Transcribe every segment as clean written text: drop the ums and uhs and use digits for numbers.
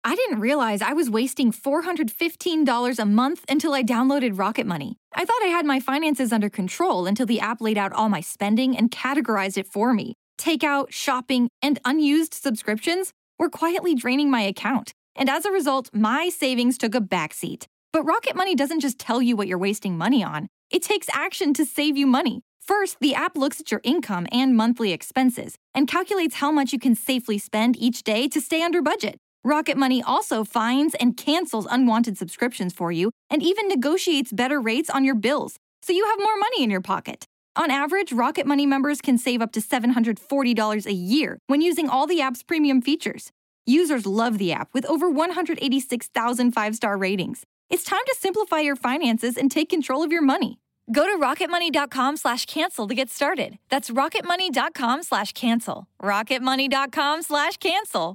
I didn't realize I was wasting $415 a month until I downloaded Rocket Money. I thought I had my finances under control until the app laid out all my spending and categorized it for me. Takeout, shopping, and unused subscriptions were quietly draining my account. And as a result, my savings took a backseat. But Rocket Money doesn't just tell you what you're wasting money on. It takes action to save you money. First, the app looks at your income and monthly expenses and calculates how much you can safely spend each day to stay under budget. Rocket Money also finds and cancels unwanted subscriptions for you and even negotiates better rates on your bills, so you have more money in your pocket. On average, Rocket Money members can save up to $740 a year when using all the app's premium features. Users love the app with over 186,000 five-star ratings. It's time to simplify your finances and take control of your money. Go to rocketmoney.com/cancel to get started. That's rocketmoney.com/cancel. rocketmoney.com/cancel.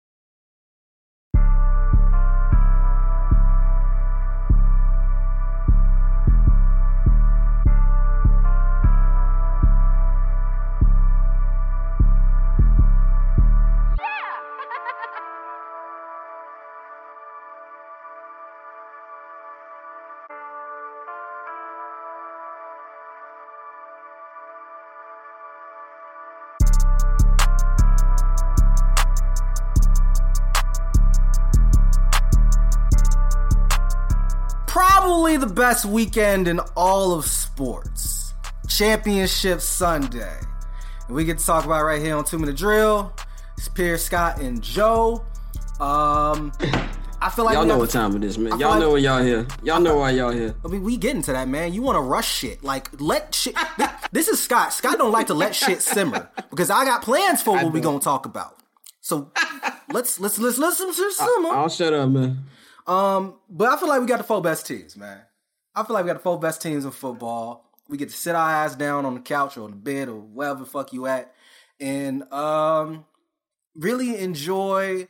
Probably the best weekend in all of sports. Championship Sunday. And we get to talk about it right here on 2 Minute Drill. It's Pierce, Scott, and Joe. I feel like y'all know what time it is, man. Y'all know why y'all here. Y'all know why y'all here. I mean, we get into that, man. You want to rush shit. Like, let shit... This is Scott. Scott don't like to let shit simmer. Because I got plans for what we gonna talk about. So, let's simmer. I'll shut up, man. But I feel like we got the 4 best teams, man. I feel like we got the 4 best teams in football. We get to sit our ass down on the couch or on the bed or wherever the fuck you at and really enjoy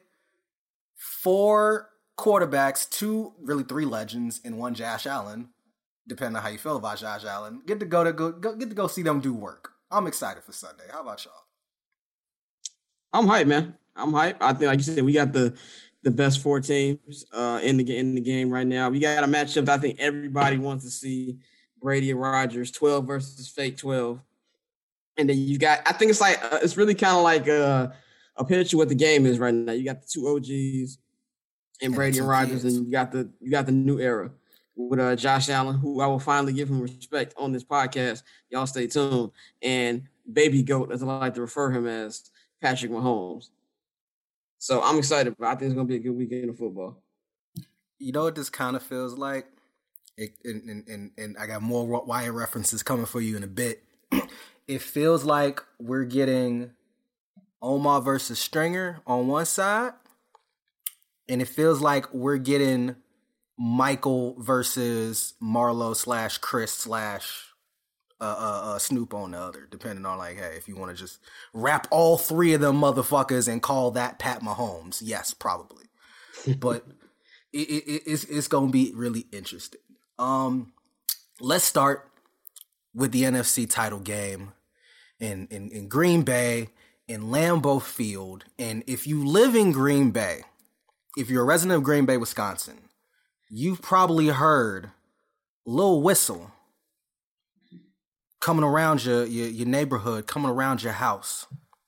4 quarterbacks, 2, really 3 legends, and 1 Josh Allen, depending on how you feel about Josh Allen. Get to go see them do work. I'm excited for Sunday. How about y'all? I'm hyped, man. I'm hyped. I think, like you said, we got the best 4 teams in the game right now. We got a matchup that I think everybody wants to see: Brady and Rodgers, 12 versus fake 12. And then you got, I think it's like it's really kind of like a picture what the game is right now. You got the 2 OGs and Brady and Rodgers, and you got the new era with Josh Allen, who I will finally give him respect on this podcast. Y'all stay tuned. And Baby Goat, as I like to refer him as, Patrick Mahomes. So I'm excited, but I think it's going to be a good weekend of football. You know what this kind of feels like? And I got more Wyatt references coming for you in a bit. It feels like we're getting Omar versus Stringer on one side, and it feels like we're getting Michael versus Marlo / Chris / Snoop on the other, depending on, like, hey, if you want to just wrap all 3 of them motherfuckers and call that Pat Mahomes. Yes, probably. But it's going to be really interesting. Let's start with the NFC title game in Green Bay, in Lambeau Field. And if you live in Green Bay, if you're a resident of Green Bay, Wisconsin, you've probably heard Lil Whistle coming around your neighborhood, coming around your house.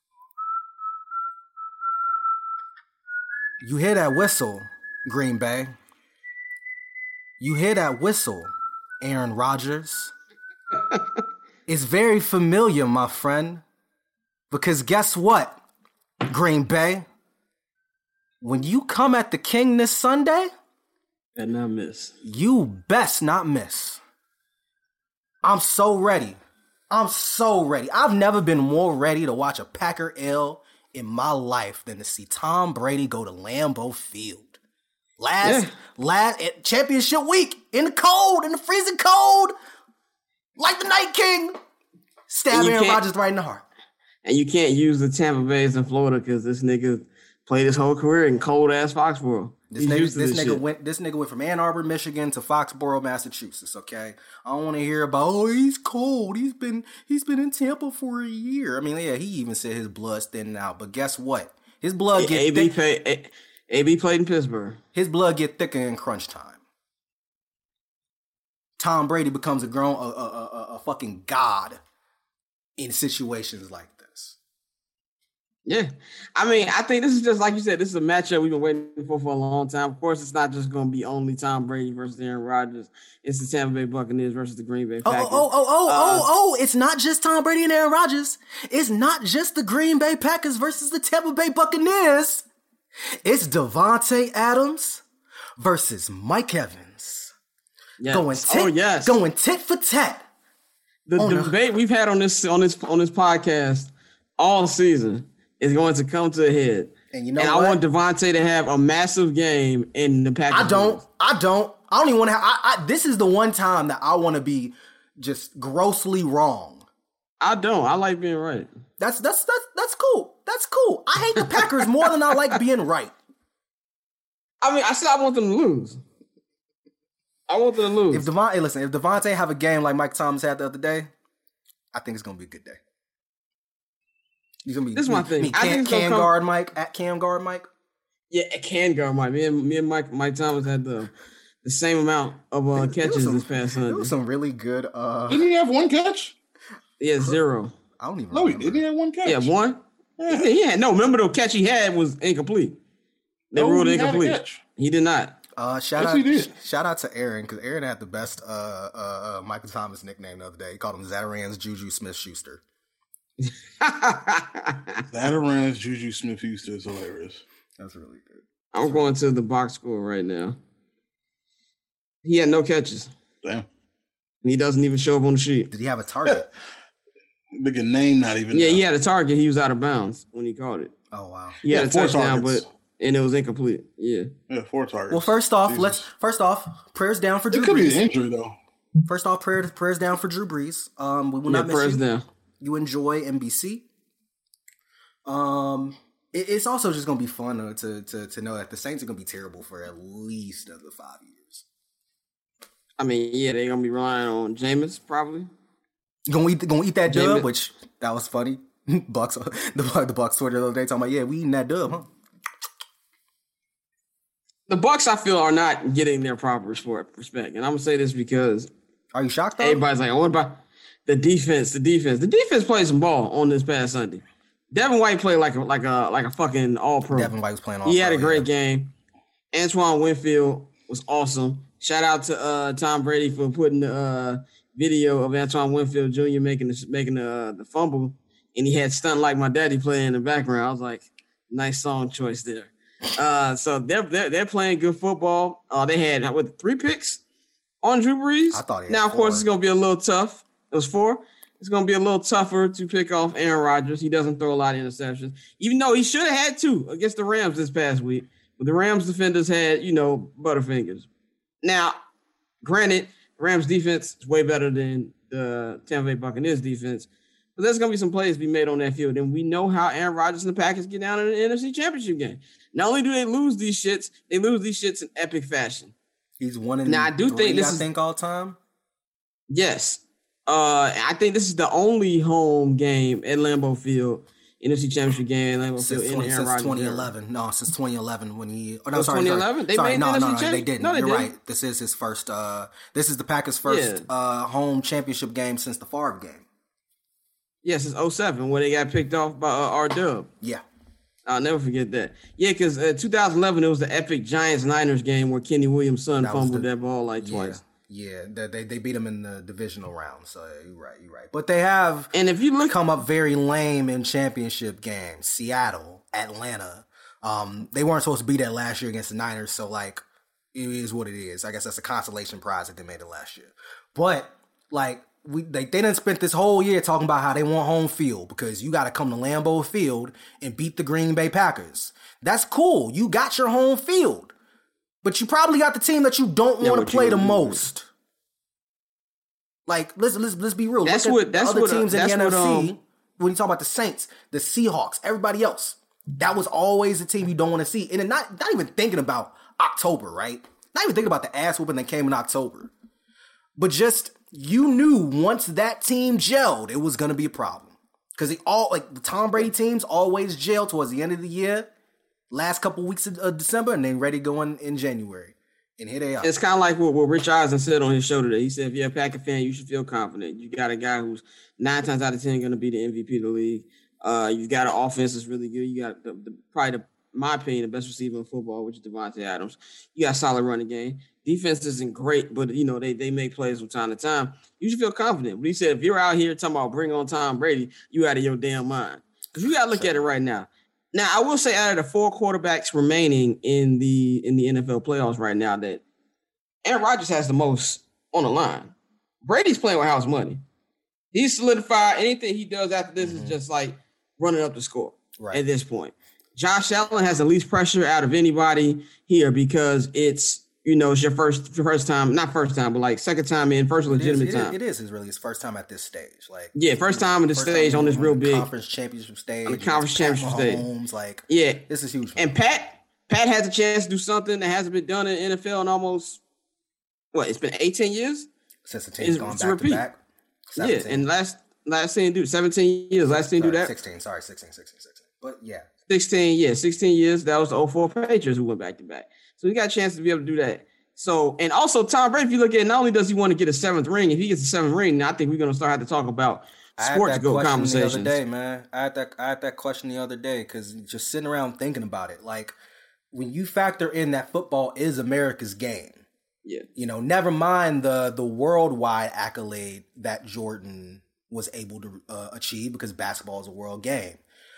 You hear that whistle, Green Bay. You hear that whistle, Aaron Rodgers. It's very familiar, my friend. Because guess what, Green Bay? When you come at the King this Sunday, and not miss. You best not miss. I'm so ready. I've never been more ready to watch a Packer L in my life than to see Tom Brady go to Lambeau Field. Last championship week, in the freezing cold, like the Night King, stab Aaron Rodgers right in the heart. And you can't use the Tampa Bays in Florida because this nigga played his whole career in cold ass Foxborough. This nigga went from Ann Arbor, Michigan to Foxborough, Massachusetts. Okay, I don't want to hear about he's cold. He's been in Tampa for a year. I mean, yeah, he even said his blood's thinning out. But guess what? His blood gets thick. AB played in Pittsburgh. His blood get thicker in crunch time. Tom Brady becomes a fucking god in situations like this. Yeah. I mean, I think this is just, like you said, this is a matchup we've been waiting for a long time. Of course, it's not just going to be only Tom Brady versus Aaron Rodgers. It's the Tampa Bay Buccaneers versus the Green Bay Packers. It's not just Tom Brady and Aaron Rodgers. It's not just the Green Bay Packers versus the Tampa Bay Buccaneers. It's Davante Adams versus Mike Evans. Yes. Going tit for tat. The debate we've had on this podcast all season is going to come to a head. And you know I want Davante to have a massive game in the Packers. I don't even want to have. This is the one time that I want to be just grossly wrong. I don't. I like being right. That's cool. That's cool. I hate the Packers more than I like being right. I mean, I said I want them to lose. I want them to lose. If Davante have a game like Mike Thomas had the other day, I think it's gonna be a good day. He's gonna be. This is my thing. Cam guard Mike at Cam guard Mike. Yeah, can guard Mike. Me and Mike Thomas had the same amount of catches this past Sunday. It was some really good. Didn't he have one catch? Yeah, 0. I don't even. No, he didn't have one catch. Yeah, 1. Yeah, no. Remember the catch he had was incomplete. They ruled it incomplete. He did not. Shout out to Aaron, because Aaron had the best Michael Thomas nickname the other day. He called him Zataran's Juju Smith-Schuster. Zataran's Juju Smith-Schuster is hilarious. That's really good. I'm going to the box score right now. He had no catches. Damn. He doesn't even show up on the sheet. Did he have a target? Bigger name, not even. Yeah, he had a target. He was out of bounds when he caught it. Oh wow. He had a touchdown, and it was incomplete. Yeah. 4 targets. Well, first off, prayers down for Drew Brees. It could be an injury though. First off, prayers down for Drew Brees. We will not miss you. Down. You enjoy NBC. It's also just gonna be fun to know that the Saints are gonna be terrible for at least another 5 years. I mean, yeah, they're gonna be relying on Jameis probably. Gonna eat that dub, which that was funny. Bucks the Bucks Twitter the other day talking about, yeah, we eating that dub, huh? The Bucks, I feel, are not getting their proper respect, and I'm gonna say this because are you shocked? Though? Everybody's like, "What about the defense? The defense played some ball on this past Sunday. Devin White played like a fucking all-pro. Devin White was playing all-pro. He had a great game. Antoine Winfield was awesome. Shout out to Tom Brady for putting the video of Antoine Winfield Jr. making the fumble, and he had "Stunt Like My Daddy" playing in the background. I was like, nice song choice there. So they're playing good football. They had 3 picks on Drew Brees. I thought he had now, of 4. course, it's gonna be a little tough. It was 4. It's gonna be a little tougher to pick off Aaron Rodgers. He doesn't throw a lot of interceptions, even though he should have had 2 against the Rams this past week. But the Rams defenders had, butterfingers. Now, granted, Rams defense is way better than the Tampa Bay Buccaneers defense, but there's gonna be some plays to be made on that field, and we know how Aaron Rodgers and the Packers get down in the NFC Championship game. Not only do they lose these shits, they lose these shits in epic fashion. He's 1 now, I do 3, think this I think all time. Yes. I think this is the only home game at Lambeau Field, NFC Championship game at Lambeau Field in Aaron Rodgers. Since 2011. Era. No, since 2011 when he. Oh, no, sorry. 2011. They made no, they didn't. No, You're right. This is his first. This is the Packers' first home championship game since the Favre game. Yes, it's 2007 where they got picked off by R-Dub. Yeah. I'll never forget that. Yeah, because 2011 it was the epic Giants-Niners game where Kenny Williams' son fumbled that ball twice. Yeah, they beat them in the divisional round. So you're right. But they have if you come up very lame in championship games. Seattle, Atlanta. They weren't supposed to be that last year against the Niners, so it is what it is. I guess that's a consolation prize that they made it last year. But they didn't spend this whole year talking about how they want home field because you got to come to Lambeau Field and beat the Green Bay Packers. That's cool. You got your home field. But you probably got the team that you don't want to play the most. Let's be real. That's Look at that's other what teams in the NFC. When you talk about the Saints, the Seahawks, everybody else, that was always the team you don't want to see. And not even thinking about October, right? Not even thinking about the ass whooping that came in October. But just you knew once that team gelled, it was going to be a problem. Because the Tom Brady teams always gel towards the end of the year. last couple weeks of December, and then ready to go in January. And here they are. It's kind of like what Rich Eisen said on his show today. He said, if you're a Packer fan, you should feel confident. You got a guy who's 9 times out of 10 going to be the MVP of the league. You've got an offense that's really good. You got probably, my opinion, the best receiver in football, which is Devontae Adams. You got a solid running game. Defense isn't great, but, they make plays from time to time. You should feel confident. But he said, if you're out here talking about bring on Tom Brady, you out of your damn mind. Because you got to look at it right now. Now, I will say out of the 4 quarterbacks remaining in the NFL playoffs right now that Aaron Rodgers has the most on the line. Brady's playing with house money. He's solidified. Anything he does after this is just like running up the score at this point. Josh Allen has the least pressure out of anybody here because it's your first time, not first time, but like second time in, first legitimate time. It is really his first time at this stage. Like first time on this stage on this real big conference championship stage. On the conference championship stage. Mahomes, this is huge. And Pat has a chance to do something that hasn't been done in the NFL in almost it's been 18 years since the team's gone back to back. 17. And last team do 17 years. Last team do that. 16. But 16 years. That was the 04 Patriots who went back to back. So he got a chance to be able to do that. So, and also Tom Brady, if you look at it, not only does he want to get a 7th ring, if he gets a 7th ring, now I think we're going to start having to talk about sports go conversations. The other day, man. I had that question the other day because just sitting around thinking about it, like when you factor in that football is America's game. Yeah. Never mind the worldwide accolade that Jordan was able to achieve because basketball is a world game.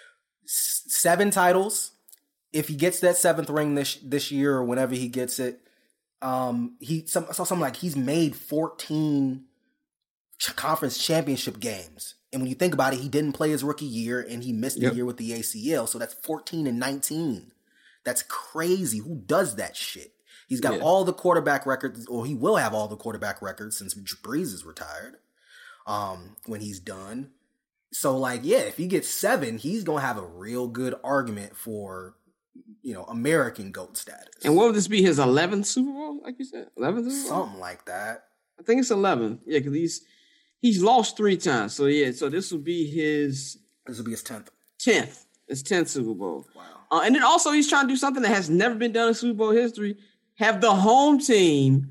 7 titles. If he gets that 7th ring this year or whenever he gets it, something like he's made 14 conference championship games. And when you think about it, he didn't play his rookie year and he missed the year with the ACL. So that's 14 and 19. That's crazy. Who does that shit? He's got all the quarterback records, or he will have all the quarterback records since Breeze is retired when he's done. So, if he gets 7, he's going to have a real good argument for, American GOAT status. And what would this be, his 11th Super Bowl, like you said? 11th Super Bowl? Something like that. I think it's 11. Yeah, because he's lost 3 times. So, so this will be his... This will be his 10th. 10th. His 10th Super Bowl. Wow. And then also he's trying to do something that has never been done in Super Bowl history. Have the home team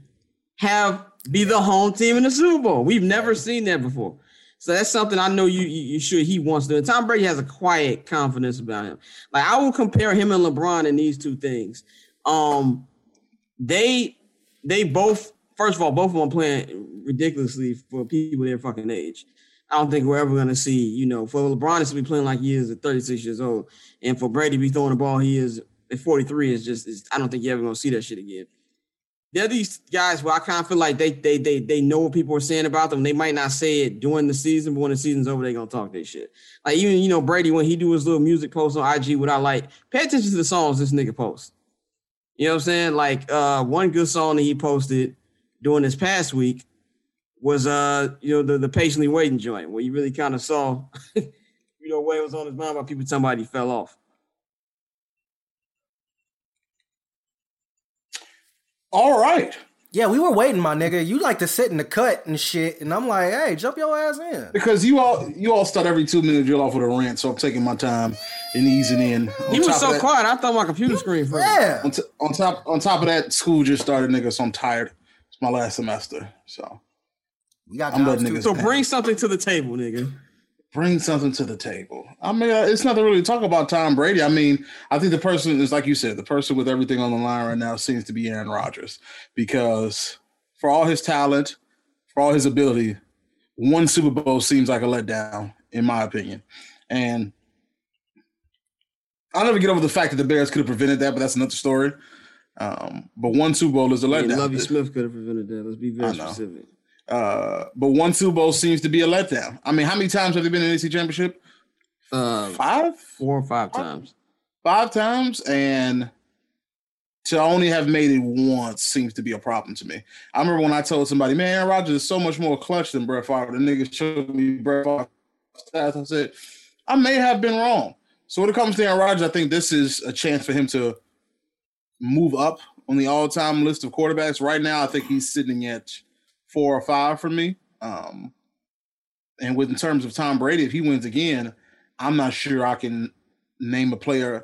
be the home team in the Super Bowl. We've never seen that before. So that's something I know you sure he wants to do. And Tom Brady has a quiet confidence about him. Like I will compare him and LeBron in these 2 things. They both, first of all, both of them playing ridiculously for people their fucking age. I don't think we're ever going to see, for LeBron to be playing like he is at 36 years old. And for Brady to be throwing the ball he is at 43 is I don't think you're ever going to see that shit again. They're these guys where I kind of feel like they know what people are saying about them. They might not say it during the season, but when the season's over, they're going to talk their shit. Like even, Brady, when he do his little music post on IG, what I like, pay attention to the songs this nigga posts. You know what I'm saying? Like one good song that he posted during this past week was, the Patiently Waiting joint, where you really kind of saw, what was on his mind about people talking about he fell off. All right. Yeah, we were waiting, my nigga. You like to sit in the cut and shit, and I'm like, hey, jump your ass in. Because you all start every 2 minutes, you're off with a rant, so I'm taking my time and easing in. He was so quiet, I thought my computer screen froze. Yeah. On top of that, school just started, nigga, so I'm tired. It's my last semester, so we got so bring something to the table, nigga. Bring something to the table. I mean, it's nothing really to talk about Tom Brady. I mean, I think the person is, like you said, the person with everything on the line right now seems to be Aaron Rodgers, because for all his talent, for all his ability, 1 Super Bowl seems like a letdown, in my opinion. And I'll never get over the fact that the Bears could have prevented that, but that's another story. But 1 Super Bowl is a letdown. Lovie Smith could have prevented that. Let's be very specific. But 1 Super Bowl seems to be a letdown. I mean, how many times have they been in the AFC Championship? 5? 4 or 5 times. 5 times, and to only have made it once seems to be a problem to me. I remember when I told somebody, man, Aaron Rodgers is so much more clutch than Brett Favre. The nigga showed me Brett Favre stats. I said, I may have been wrong. So when it comes to Aaron Rodgers, I think this is a chance for him to move up on the all-time list of quarterbacks. Right now, I think he's sitting at 4 or 5 for me. And in terms of Tom Brady, if he wins again, I'm not sure I can name a player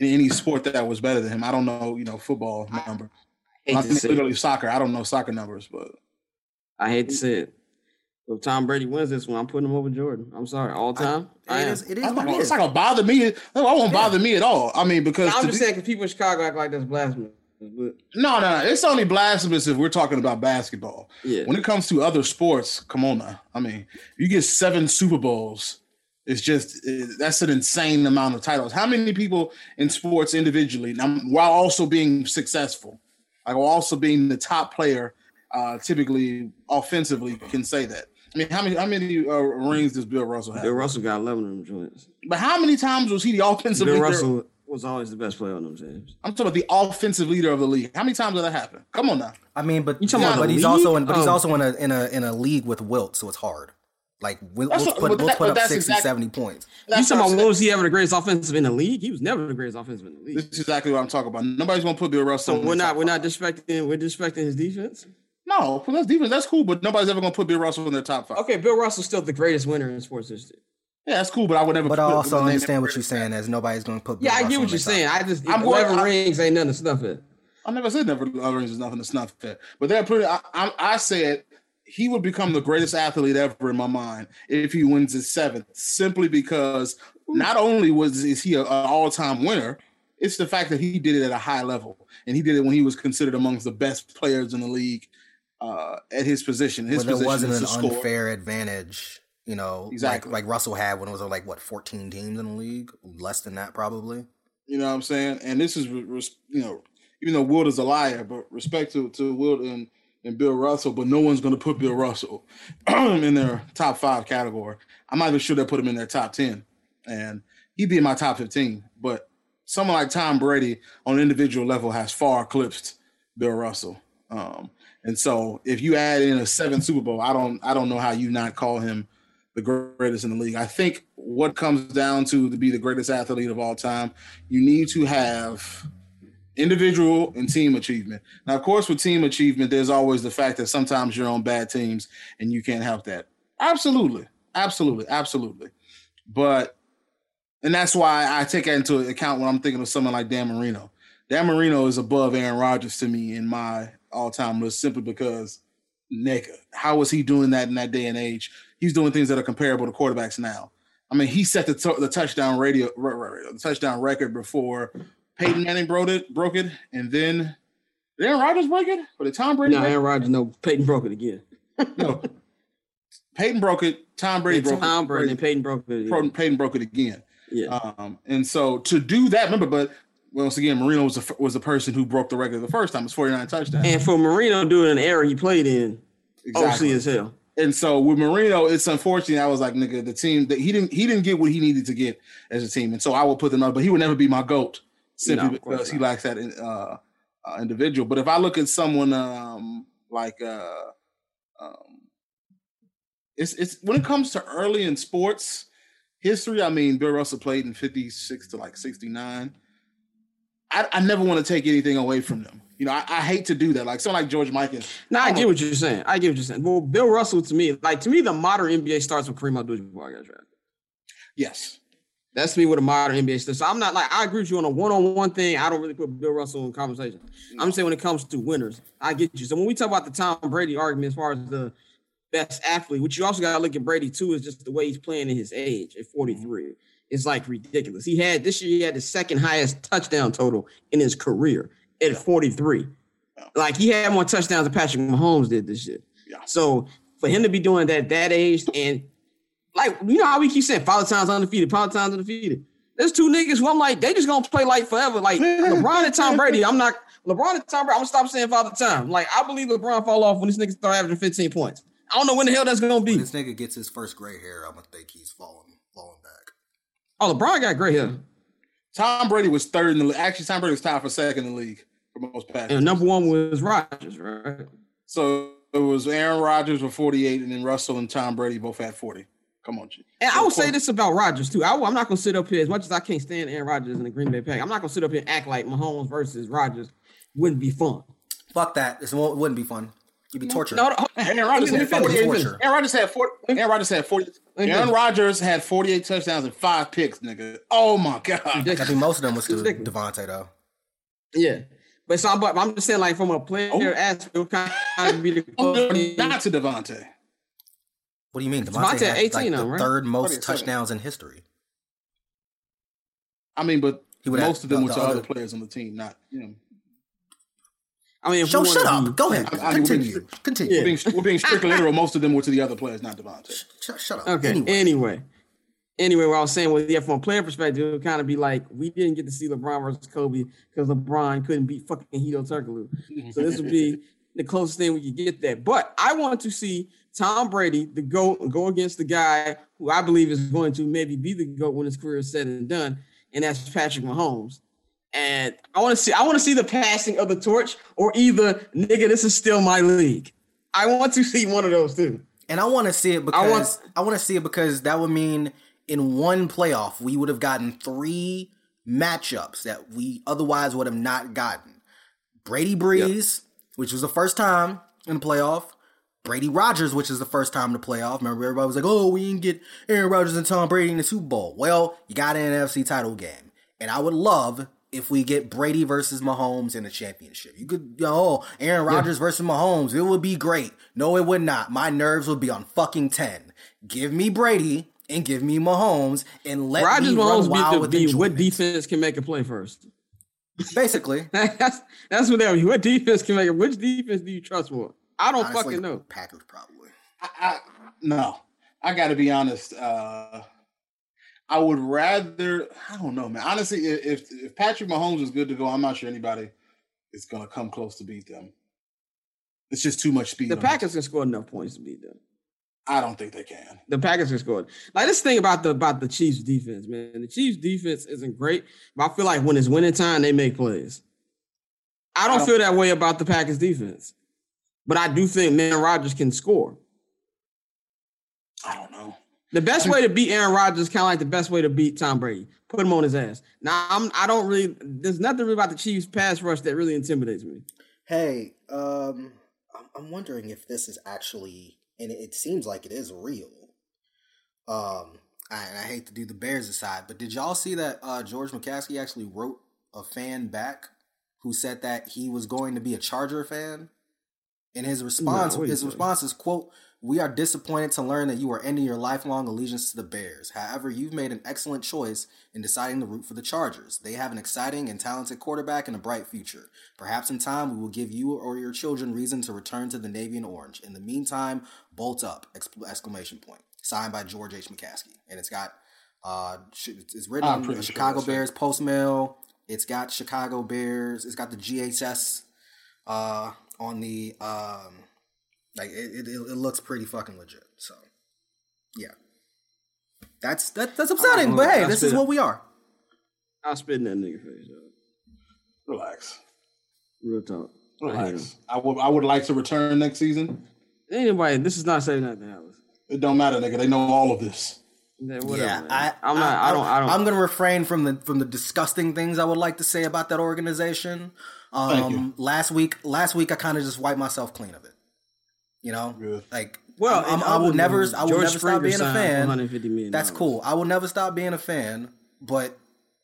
in any sport that was better than him. I don't know, football number. Literally soccer. I don't know soccer numbers, but I hate to say it. If Tom Brady wins this one, I'm putting him over Jordan. I'm sorry, all time. It's not gonna bother me. It won't bother me at all. I mean, because I'm just saying because people in Chicago act like that's blasphemous. But no, it's only blasphemous if we're talking about basketball. Yeah. When it comes to other sports, come on now. I mean, you get 7 Super Bowls. That's an insane amount of titles. How many people in sports individually, while also being successful, like also being the top player, typically offensively, can say that? I mean, how many rings does Bill Russell have? Bill Russell got 11 of them joints. But how many times was he the offensive leader? Bill Russell was always the best player on them teams. I'm talking about the offensive leader of the league. How many times did that happen? Come on now. I mean, but he's league? also in a league with Wilt, so it's hard. Like we'll put up 60, 70 points. You talking about when was he ever the greatest offensive in the league? He was never the greatest offensive in the league. This is exactly what I'm talking about. Nobody's gonna put Bill Russell. So we're not disrespecting his defense. No, for his defense, that's cool, but nobody's ever gonna put Bill Russell in their top 5. Okay, Bill Russell's still the greatest winner in sports history. Yeah, that's cool, but I would never. But I also understand what you're saying, as nobody's going to put. I get what you're saying. I'm 11 rings ain't nothing to snuff at. I never said 11 rings is nothing to snuff at, but they're pretty. I said he would become the greatest athlete ever in my mind if he wins his 7th, simply because not only is he an all-time winner, it's the fact that he did it at a high level, and he did it when he was considered amongst the best players in the league at his position. His position wasn't is an unfair advantage. Exactly. like Russell had when it was 14 teams in the league, less than that probably. You know what I'm saying? And this is, even though Wilt is a liar, but respect to Wilt and Bill Russell, but no one's going to put Bill Russell in their top 5 category. I'm not even sure they put him in their top 10, and he'd be in my top 15. But someone like Tom Brady on an individual level has far eclipsed Bill Russell. And so if you add in a 7th Super Bowl, I don't know how you not call him the greatest in the league. I think what comes down to be the greatest athlete of all time, you need to have individual and team achievement. Now, of course, with team achievement, there's always the fact that sometimes you're on bad teams and you can't help that. Absolutely. But, and that's why I take that into account when I'm thinking of someone like Dan Marino. Dan Marino is above Aaron Rodgers to me in my all-time list simply because, nigga, how was he doing that in that day and age? He's doing things that are comparable to quarterbacks now. I mean, he set the touchdown record before Peyton Manning broke it, and then did Aaron Rodgers break it? Or did Tom Brady? No, Aaron Rodgers. No, Peyton broke it again. No, Peyton broke it. Tom Brady broke it. Tom Brady and Peyton broke it. Again. Peyton broke it again. Yeah. And so to do that, remember, but once again, Marino was the person who broke the record the first time. It's 49 touchdowns. And for Marino doing an era he played in, exactly. OC as hell. And so with Marino, it's unfortunate. I was like, nigga, the team that he didn't get what he needed to get as a team, and so I will put them up. But he would never be my GOAT simply because he lacks that individual. But if I look at someone it's when it comes to early in sports history. I mean, Bill Russell played in 56 to 69. I never want to take anything away from them. I hate to do that. Like someone like George Mikan. No, I get what you're saying. Well, Bill Russell to me, the modern NBA starts with Kareem Abdul-Jabbar got drafted. Yes. That's me with a modern NBA starts. So I'm not I agree with you on a one-on-one thing. I don't really put Bill Russell in conversation. No. I'm saying when it comes to winners, I get you. So when we talk about the Tom Brady argument as far as the best athlete, what you also got to look at Brady too is just the way he's playing in his age at 43. It's ridiculous. This year he had the second highest touchdown total in his career at 43. He had more touchdowns than Patrick Mahomes did this year. Yeah. So for him to be doing that age and how we keep saying Father Time's undefeated. There's 2 niggas who I'm like, they just gonna play forever. LeBron and Tom Brady. I'm gonna stop saying Father Time. I believe LeBron fall off when this nigga start averaging 15 points. I don't know when the hell that's gonna be. When this nigga gets his first gray hair, I'm gonna think he's falling back. Oh, LeBron got gray hair. Tom Brady was 3rd in the league. Actually, Tom Brady was tied for 2nd in the league for most passes. And number 1 was Rodgers, right? So it was Aaron Rodgers with 48, and then Russell and Tom Brady both had 40. Come on, G. And I will say this about Rodgers, too. I'm not going to sit up here, as much as I can't stand Aaron Rodgers in the Green Bay Packers, I'm not going to sit up here and act like Mahomes versus Rodgers wouldn't be fun. Fuck that. It wouldn't be fun. You'd be tortured. No, Aaron Rodgers had 48. Aaron Rodgers had 40. Aaron Rodgers had 48 touchdowns and 5 picks, nigga. Oh my god. I think most of them was to Devontae though. Yeah. But I'm just saying, like, from a player aspect, it kind of be the not to Devontae. What do you mean? Devontae had 18 like the right? third most touchdowns in history. I mean, but most of them were to other other players on the team, not him. I mean, shut up. Go ahead. Continue. We're being strictly literal. Most of them were to the other players, not Devontae. Shut up. Okay. Anyway, what I was saying was, from a player perspective, it would kind of be like we didn't get to see LeBron versus Kobe because LeBron couldn't beat fucking Hito Turkoglu. So this would be the closest thing we could get that. But I want to see Tom Brady, the GOAT, go against the guy who I believe is going to maybe be the GOAT when his career is said and done, and that's Patrick Mahomes. And I want to see the passing of the torch, or either, nigga, this is still my league. I want to see one of those two. And I want to see it because that would mean in one playoff we would have gotten 3 matchups that we otherwise would have not gotten. Brady Breeze, which was the first time in the playoff. Brady Rodgers, which is the first time in the playoff. Remember, everybody was like, "Oh, we didn't get Aaron Rodgers and Tom Brady in the Super Bowl." Well, you got an NFC title game, and I would love if we get Brady versus Mahomes in a championship. You could, Aaron Rodgers versus Mahomes. It would be great. No, it would not. My nerves would be on fucking 10. Give me Brady and give me Mahomes and let Rodgers me run Mahomes wild with enjoyment. What defense can make a play first? Basically. that's what that means. What defense can make it? Which defense do you trust more? I don't fucking know. Packers probably. No. I got to be honest. I would rather, I don't know, man. Honestly, if Patrick Mahomes is good to go, I'm not sure anybody is going to come close to beat them. It's just too much speed. The Packers can score enough points to beat them. I don't think they can. The Packers can score. Like, this thing about the Chiefs defense, man. The Chiefs defense isn't great, but I feel like when it's winning time, they make plays. I don't feel that way about the Packers defense, but I do think Aaron Rodgers can score. I don't know. The best way to beat Aaron Rodgers is kind of like the best way to beat Tom Brady. Put him on his ass. Now, there's nothing really about the Chiefs pass rush that really intimidates me. Hey, I'm wondering if this is actually, and it seems like it is real. I hate to do the Bears aside, but did y'all see that George McCaskey actually wrote a fan back who said that he was going to be a Charger fan? And his response is, quote, "We are disappointed to learn that you are ending your lifelong allegiance to the Bears. However, you've made an excellent choice in deciding to root for the Chargers. They have an exciting and talented quarterback and a bright future. Perhaps in time, we will give you or your children reason to return to the Navy and Orange. In the meantime, bolt up!" Exclamation point. Signed by George H. McCaskey. And it's got, it's written on Chicago Bears post mail. It's got Chicago Bears. It's got the GHS on the, it looks pretty fucking legit. So, yeah. That's upsetting, but hey, this is what we are. I'll spit in that nigga face, though. Relax. Real talk. Relax. I would like to return next season. Anyway, this is not saying nothing, Alice. It don't matter, nigga. They know all of this. Whatever, yeah, I'm gonna refrain from the disgusting things I would like to say about that organization. Thank you. Last week I kind of just wiped myself clean of it. You know, good. Like, well, I will never stop being a fan. That's cool. I will never stop being a fan, but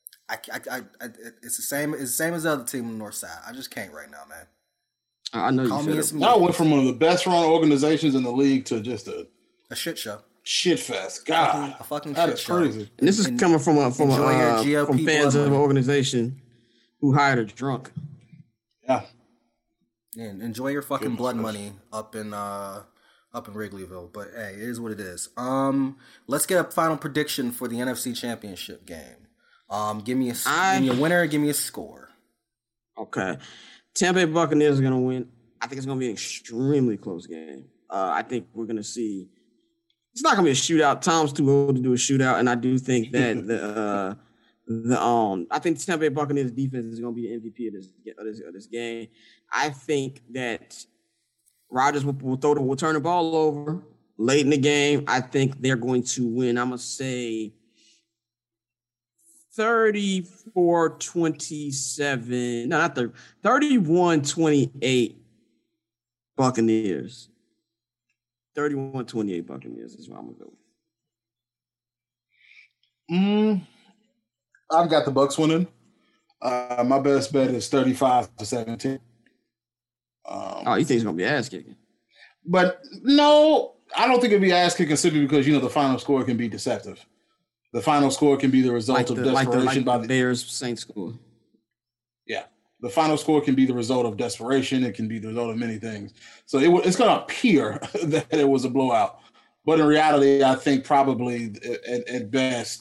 it's the same as the other team on the North Side. I just can't right now, man. I know y'all went from one of the best run organizations in the league to just a shit show. Shit fest. God. A fucking that shit is show. Crazy. And this is coming from fans of an organization who hired a drunk. Yeah. And enjoy your fucking blood money up in Wrigleyville. But hey, it is what it is. Let's get a final prediction for the NFC Championship game. Give me a winner, give me a score. Okay. Tampa Bay Buccaneers are gonna win. I think it's gonna be an extremely close game. I think we're gonna see. It's not gonna be a shootout. Tom's too old to do a shootout, and I do think that I think the Tampa Bay Buccaneers defense is gonna be the MVP of this game. I think that Rodgers will turn the ball over late in the game. I think they're going to win. I'm gonna say 34-27. No, not 31-28. Buccaneers. 31-28 Buccaneers is what I'm going to go. I've got the Bucs winning. My best bet is 35-17. You think it's going to be ass kicking? But no, I don't think it'd be ass kicking simply because the final score can be deceptive. The final score can be the result of desperation by the Bears Saints score. Yeah, the final score can be the result of desperation. It can be the result of many things. So it's going to appear that it was a blowout, but in reality, I think probably at best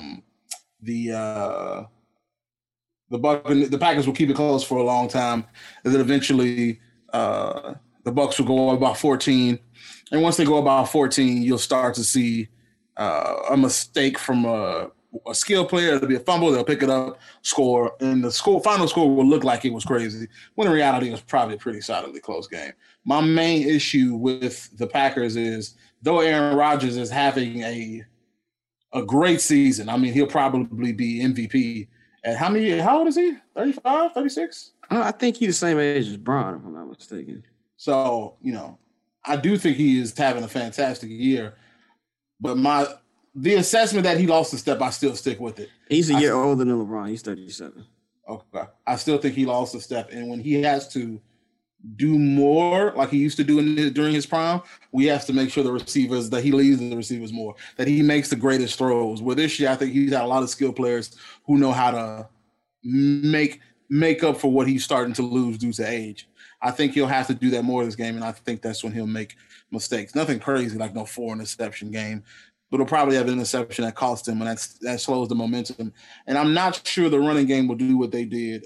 the Packers will keep it close for a long time, and then eventually the Bucs will go about 14. And once they go about 14, you'll start to see a mistake from a skill player. It'll be a fumble. They'll pick it up, score, and the final score will look like it was crazy, when in reality it was probably a pretty solidly close game. My main issue with the Packers is, though Aaron Rodgers is having a great season, I mean, he'll probably be MVP. And how old is he? 35, 36? I think he's the same age as Braun, if I'm not mistaken. So, I do think he is having a fantastic year. But the assessment that he lost a step, I still stick with it. He's a year older than LeBron. He's 37. Okay. I still think he lost a step. And when he has to do more like he used to do during his prime, we have to make sure that he leads the receivers more, that he makes the greatest throws. With this year, I think he's got a lot of skilled players who know how to make up for what he's starting to lose due to age. I think he'll have to do that more this game, and I think that's when he'll make mistakes. Nothing crazy like no 4 interception game, but he'll probably have an interception that costs him, and that slows the momentum. And I'm not sure the running game will do what they did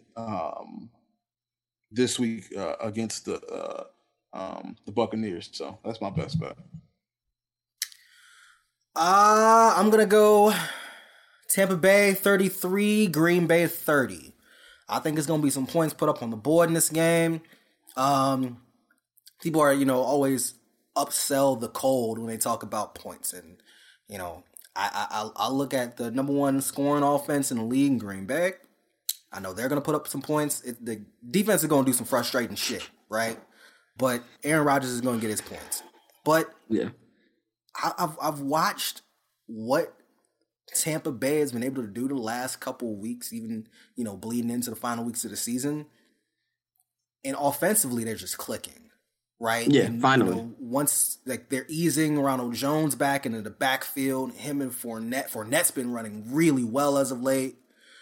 this week against the Buccaneers. So that's my best bet. I'm gonna go Tampa Bay 33, Green Bay 30. I think it's gonna be some points put up on the board in this game. People are always upsell the cold when they talk about points, and I look at the number one scoring offense in the league in Green Bay. I know they're going to put up some points. The defense is going to do some frustrating shit, right? But Aaron Rodgers is going to get his points. But yeah, I've watched what Tampa Bay has been able to do the last couple of weeks, even bleeding into the final weeks of the season. And offensively, they're just clicking, right? Yeah, and, finally. Once they're easing Ronald Jones back into the backfield, him and Fournette. Fournette's been running really well as of late.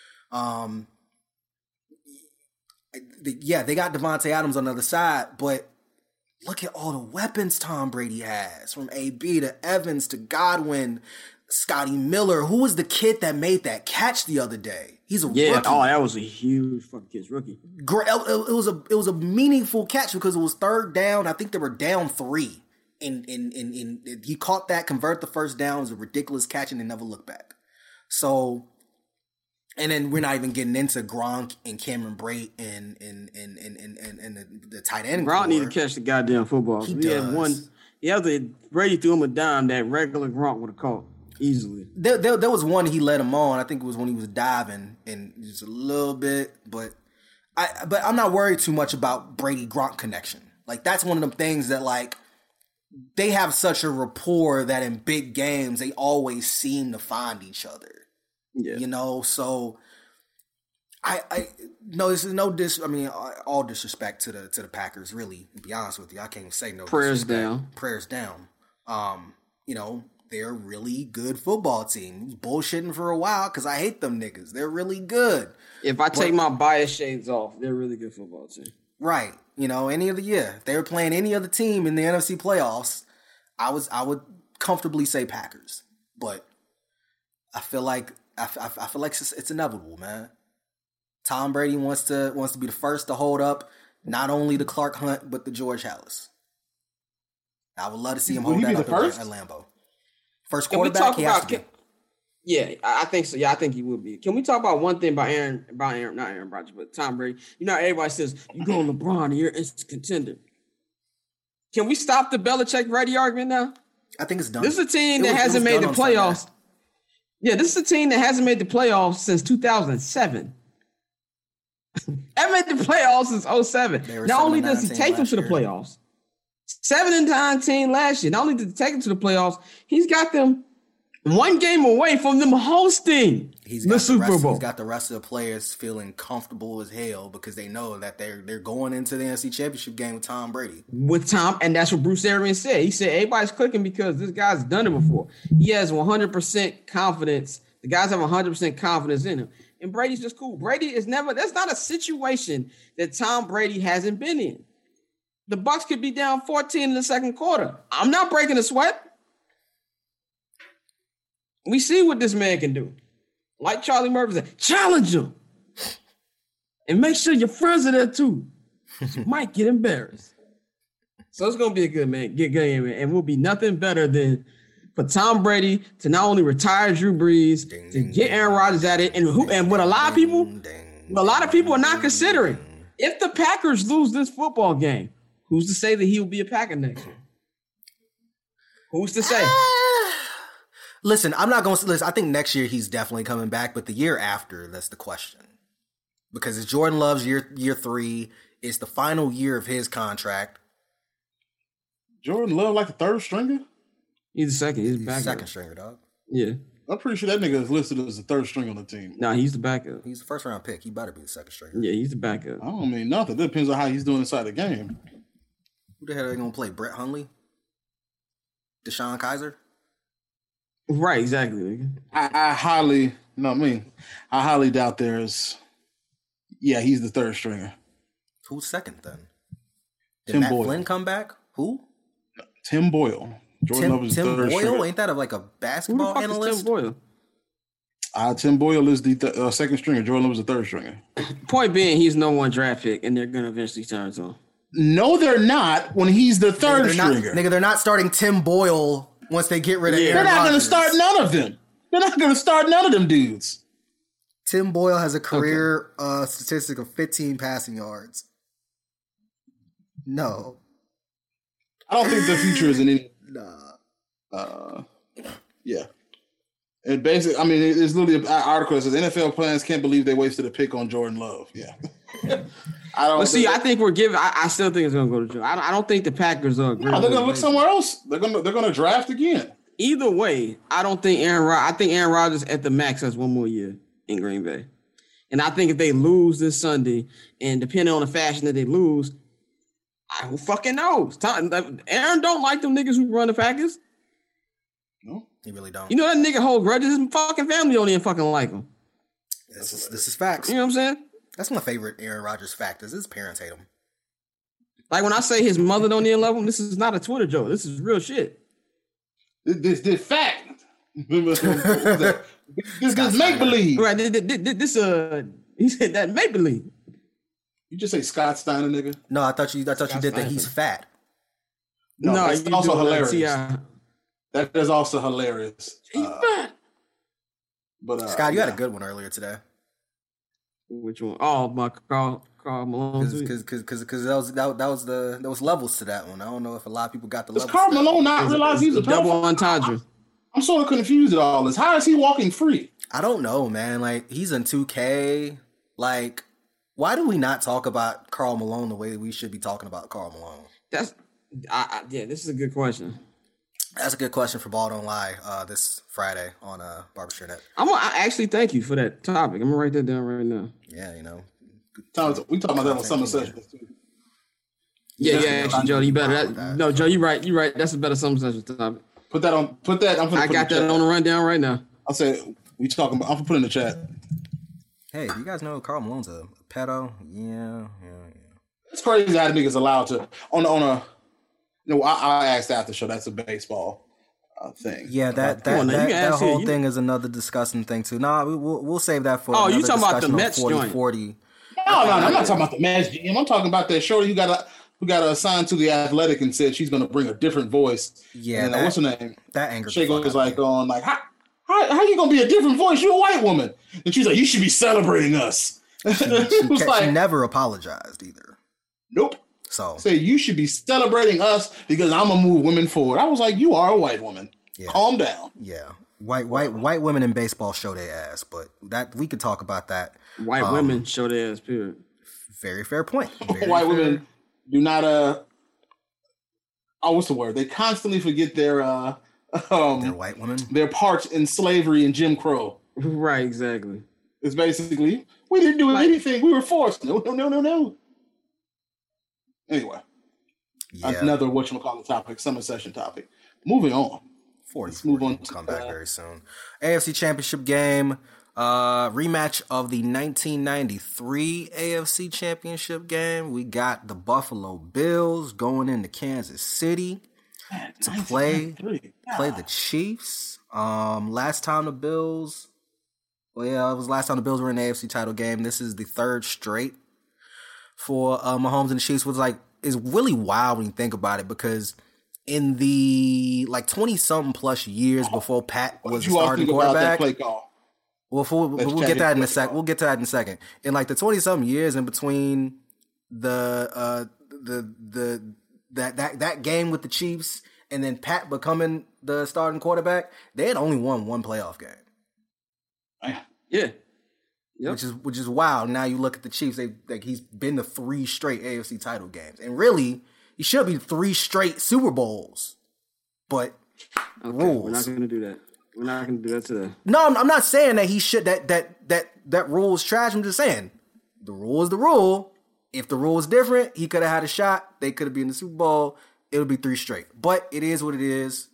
They got Devontae Adams on the other side, but look at all the weapons Tom Brady has, from AB to Evans to Godwin, Scotty Miller. Who was the kid that made that catch the other day? He's a rookie. Oh, that was a huge fucking kid's rookie. It was a meaningful catch because it was third down. I think they were down 3, and he caught that, convert the first down. It was a ridiculous catch, and they never looked back. So. And then we're not even getting into Gronk and Cameron Brate and the tight end. Gronk need to catch the goddamn football. He does. Brady threw him a dime that regular Gronk would have caught easily. There was one he let him on. I think it was when he was diving, and just a little bit. But I'm not worried too much about Brady Gronk connection. Like, that's one of them things that, like, they have such a rapport that in big games they always seem to find each other. Yeah. So I no, this is all disrespect to the Packers, really, to be honest with you. I can't even say no. Prayers disrespect. Prayers down. They're a really good football team. Bullshitting for a while because I hate them niggas. They're really good. If I take my bias shades off, they're a really good football team. Right. Any other year. If they were playing any other team in the NFC playoffs, I would comfortably say Packers. But I feel like it's inevitable, man. Tom Brady wants to be the first to hold up not only the Clark Hunt but the George Halas. I would love to see him hold that up at Lambeau. First quarterback, he has to be. Yeah, I think so. Yeah, I think he would be. Can we talk about one thing about not Aaron Rodgers, but Tom Brady? Everybody says you go LeBron and you're an instant contender. Can we stop the Belichick Brady argument now? I think it's done. This is a team that hasn't made the playoffs. Sunday. Yeah, this is a team that hasn't made the playoffs since 2007. Haven't made the playoffs since 2007. Not only does he take them to the playoffs, 7-9 team last year. Not only did they take them to the playoffs, he's got them one game away from them hosting the Super Bowl. He's got the rest of the players feeling comfortable as hell because they know that they're going into the NFC Championship game with Tom Brady. And that's what Bruce Arians said. He said everybody's clicking because this guy's done it before. He has 100% confidence. The guys have 100% confidence in him. And Brady's just cool. That's not a situation that Tom Brady hasn't been in. The Bucs could be down 14 in the second quarter. I'm not breaking a sweat. We see what this man can do. Like Charlie Murphy said, challenge him. And make sure your friends are there too. You might get embarrassed. So it's going to be a good game, and will be nothing better than for Tom Brady to not only retire Drew Brees, to get Aaron Rodgers at it, and what a lot of people are not considering. If the Packers lose this football game, who's to say that he will be a Packer next year? Who's to say? Listen, I'm not going to listen. I think next year he's definitely coming back, but the year after, that's the question. Because it's Jordan Love's year 3. It's the final year of his contract. Jordan Love like the third stringer? He's the second. He's the backup. Second stringer, dog. Yeah. I'm pretty sure that nigga is listed as the third string on the team. No, he's the backup. He's the first round pick. He better be the second stringer. Yeah, he's the backup. I don't mean nothing. That depends on how he's doing inside the game. Who the hell are they going to play? Brett Hundley? Deshaun Kaiser? Right, exactly. I highly doubt there's. Yeah, he's the third stringer. Who's second then? Did Tim Matt Boyle. Flynn come back? Who? Tim Boyle. Jordan Love is the third Boyle? stringer. Ain't that like a Who the basketball fuck analyst? is Tim Boyle? Tim Boyle is the second stringer. Jordan Love is the third stringer. Point being, he's no one draft pick, and they're gonna eventually turn to him. No, they're not. When he's the third stringer, They're not starting Tim Boyle once they get rid of Aaron they're not going to Rodgers. start none of them. They're not going to start none of them dudes. Tim Boyle has a career statistic of 15 passing yards. No. I don't think the future is in any. Nah. Yeah. And basically, I mean, it's literally an article that says NFL plans can't believe they wasted a pick on Jordan Love. Yeah. I don't. But see, I think we're giving. I still think it's going to go to Joe. I don't think the Packers are. They're going to look somewhere else. They're going to draft again. Either way, I don't think I think Aaron Rodgers at the max has one more year in Green Bay, and I think if they lose this Sunday, and depending on the fashion that they lose, who fucking knows? Aaron don't like them niggas who run the Packers. No, he really don't. You know that nigga hold grudges. His fucking family don't even fucking like him. This is facts. You know what I'm saying? That's my favorite Aaron Rodgers fact is his parents hate him. Like when I say his mother don't even love him, this is not a Twitter joke. This is real shit. This fact. This make believe. Right. This he said that make believe. You just say Scott Steiner, nigga. No, I thought you did that. He's fat. No, that's also hilarious. T.I. That is also hilarious. He's fat. But Scott, you had a good one earlier today. Which one? Oh, my Carl Malone. Because there was levels to that one. I don't know if a lot of people got the levels. Does Carl Malone not realize he's a double pedophile? entendre? I'm sort of confused at all this. How is he walking free? I don't know, man. Like, he's in 2K. Like, why do we not talk about Karl Malone the way we should be talking about Karl Malone? This is a good question. That's a good question for Ball Don't Lie this Friday on Barbershop Net. I actually thank you for that topic. I'm gonna write that down right now. Yeah, you know. We talking about that on summer sessions too. Yeah, actually, Joe, you better. No, Joe, you're right. You're right. That's a better summer session topic. Put that. I got that on the rundown right now. I'll say we talking about. I'm gonna put it in the chat. Hey, you guys know Karl Malone's a pedo? Yeah. It's crazy how the niggas allowed to on a. No, I asked after show. That's a baseball thing. Yeah, that whole thing is another disgusting thing too. Nah, we'll save that for. Oh, you talking about the Mets 40. No, I'm not talking about the Mets GM. I'm talking about that shorty who got assigned to the Athletic and said she's going to bring a different voice. Yeah, and, what's her name? That anger. Shago was like on like how you going to be a different voice? You're a white woman, and she's like, you should be celebrating us. She never apologized either. Nope. So say you should be celebrating us because I'm gonna move women forward. I was like, you are a white woman. Yeah. Calm down. Yeah, white women in baseball show their ass, but that we could talk about that. White women show their ass. Period. Very fair point. White women do not. what's the word? They constantly forget They're white women. their parts in slavery and Jim Crow. Right, exactly. It's basically, we didn't do anything. We were forced. No. Anyway, another whatchamacallit topic, summer session topic. Moving on. Let's move on. Come back very soon. AFC Championship game. Rematch of the 1993 AFC Championship game. We got the Buffalo Bills going into Kansas City to play the Chiefs. Last time the Bills were in the AFC title game. This is the third straight for Mahomes and the Chiefs. Is really wild when you think about it, because in the 20-something plus years before Pat was the starting quarterback. We'll get that in a sec. We'll get to that in a second. In the 20-something years in between that game with the Chiefs and then Pat becoming the starting quarterback, they had only won one playoff game. Yeah. Yep. Which is wild. Now you look at the Chiefs, he's been to 3 straight AFC title games. And really, he should be 3 straight Super Bowls. But rules. We're not going to do that. We're not going to do that today. No, I'm not saying that he should that rule is trash. I'm just saying the rule is the rule. If the rule was different, he could have had a shot. They could have been in the Super Bowl. It would be 3 straight. But it is what it is.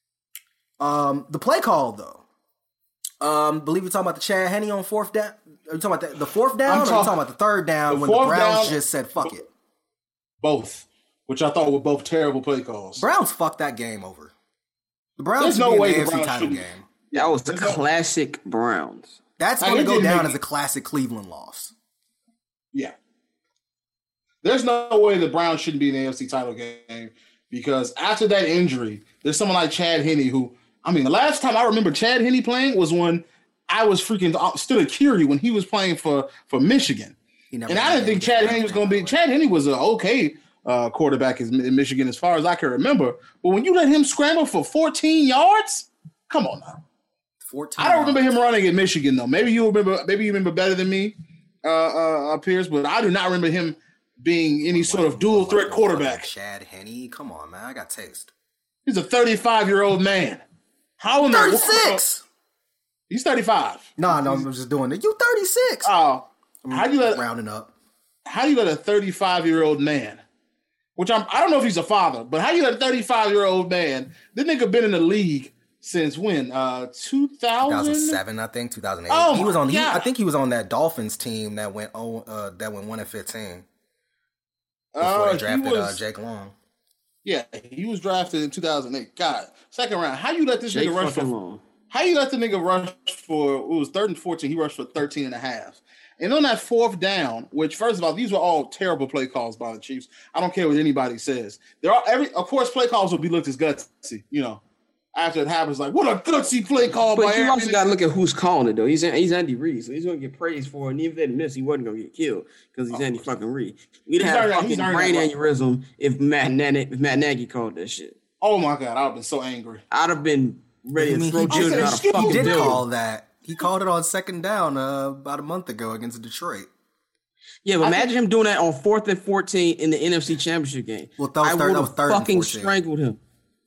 The play call though. Believe you're talking about the Chad Henne on 4th down. Are you talking about the 4th down, or are you talking about the 3rd down when the Browns just said fuck it? Both, which I thought were both terrible play calls. Browns fucked that game over. The Browns should be in the AFC title game. That was the classic Browns. That's going to go down as a classic Cleveland loss. Yeah. There's no way the Browns shouldn't be in the AFC title game, because after that injury, there's someone like Chad Henne who, the last time I remember Chad Henne playing was when I was stood at Curie when he was playing for Michigan. And I didn't think Chad Henne was going to be. Chad Henne was an okay quarterback in Michigan as far as I can remember. But when you let him scramble for 14 yards, come on now. 14. I don't remember him running at Michigan though. Maybe you remember better than me, Pierce. But I do not remember him being any sort of dual threat quarterback. Chad Henne, come on, man, I got taste. He's a 35-year-old man. How in 36? He's 35. No, I'm just doing it. You 36? Oh, rounding up? How do you let a 35-year-old man? Which I don't know if he's a father, but how you let a 35-year-old man? This nigga been in the league since when? 2007, I think. 2008. Oh, he was on. I think he was on that Dolphins team that went 1-15. Before they drafted Jake Long. Yeah, he was drafted in 2008. God, second round. How you let this nigga rush for long? How you let the nigga rush for? It was 3rd and 14. He rushed for 13 and a half. And on that 4th down, which first of all, these were all terrible play calls by the Chiefs. I don't care what anybody says. Of course, play calls will be looked as gutsy. After it happens, like what a gutsy play call. But you also got to look at who's calling it though. He's Andy Reid, so he's going to get praised for it. And even if they miss, he wasn't going to get killed because he's Andy fucking Reid. We'd have a fucking brain aneurysm if Matt Nagy called that shit. Oh my God, I'd have been so angry. I'd have been ready to throw children out of fucking building. He did call that. He called it on 2nd down about a month ago against Detroit. Yeah, but imagine him doing that on 4th and 14 in the NFC Championship game. Well, that was third fucking and 14. Strangled him.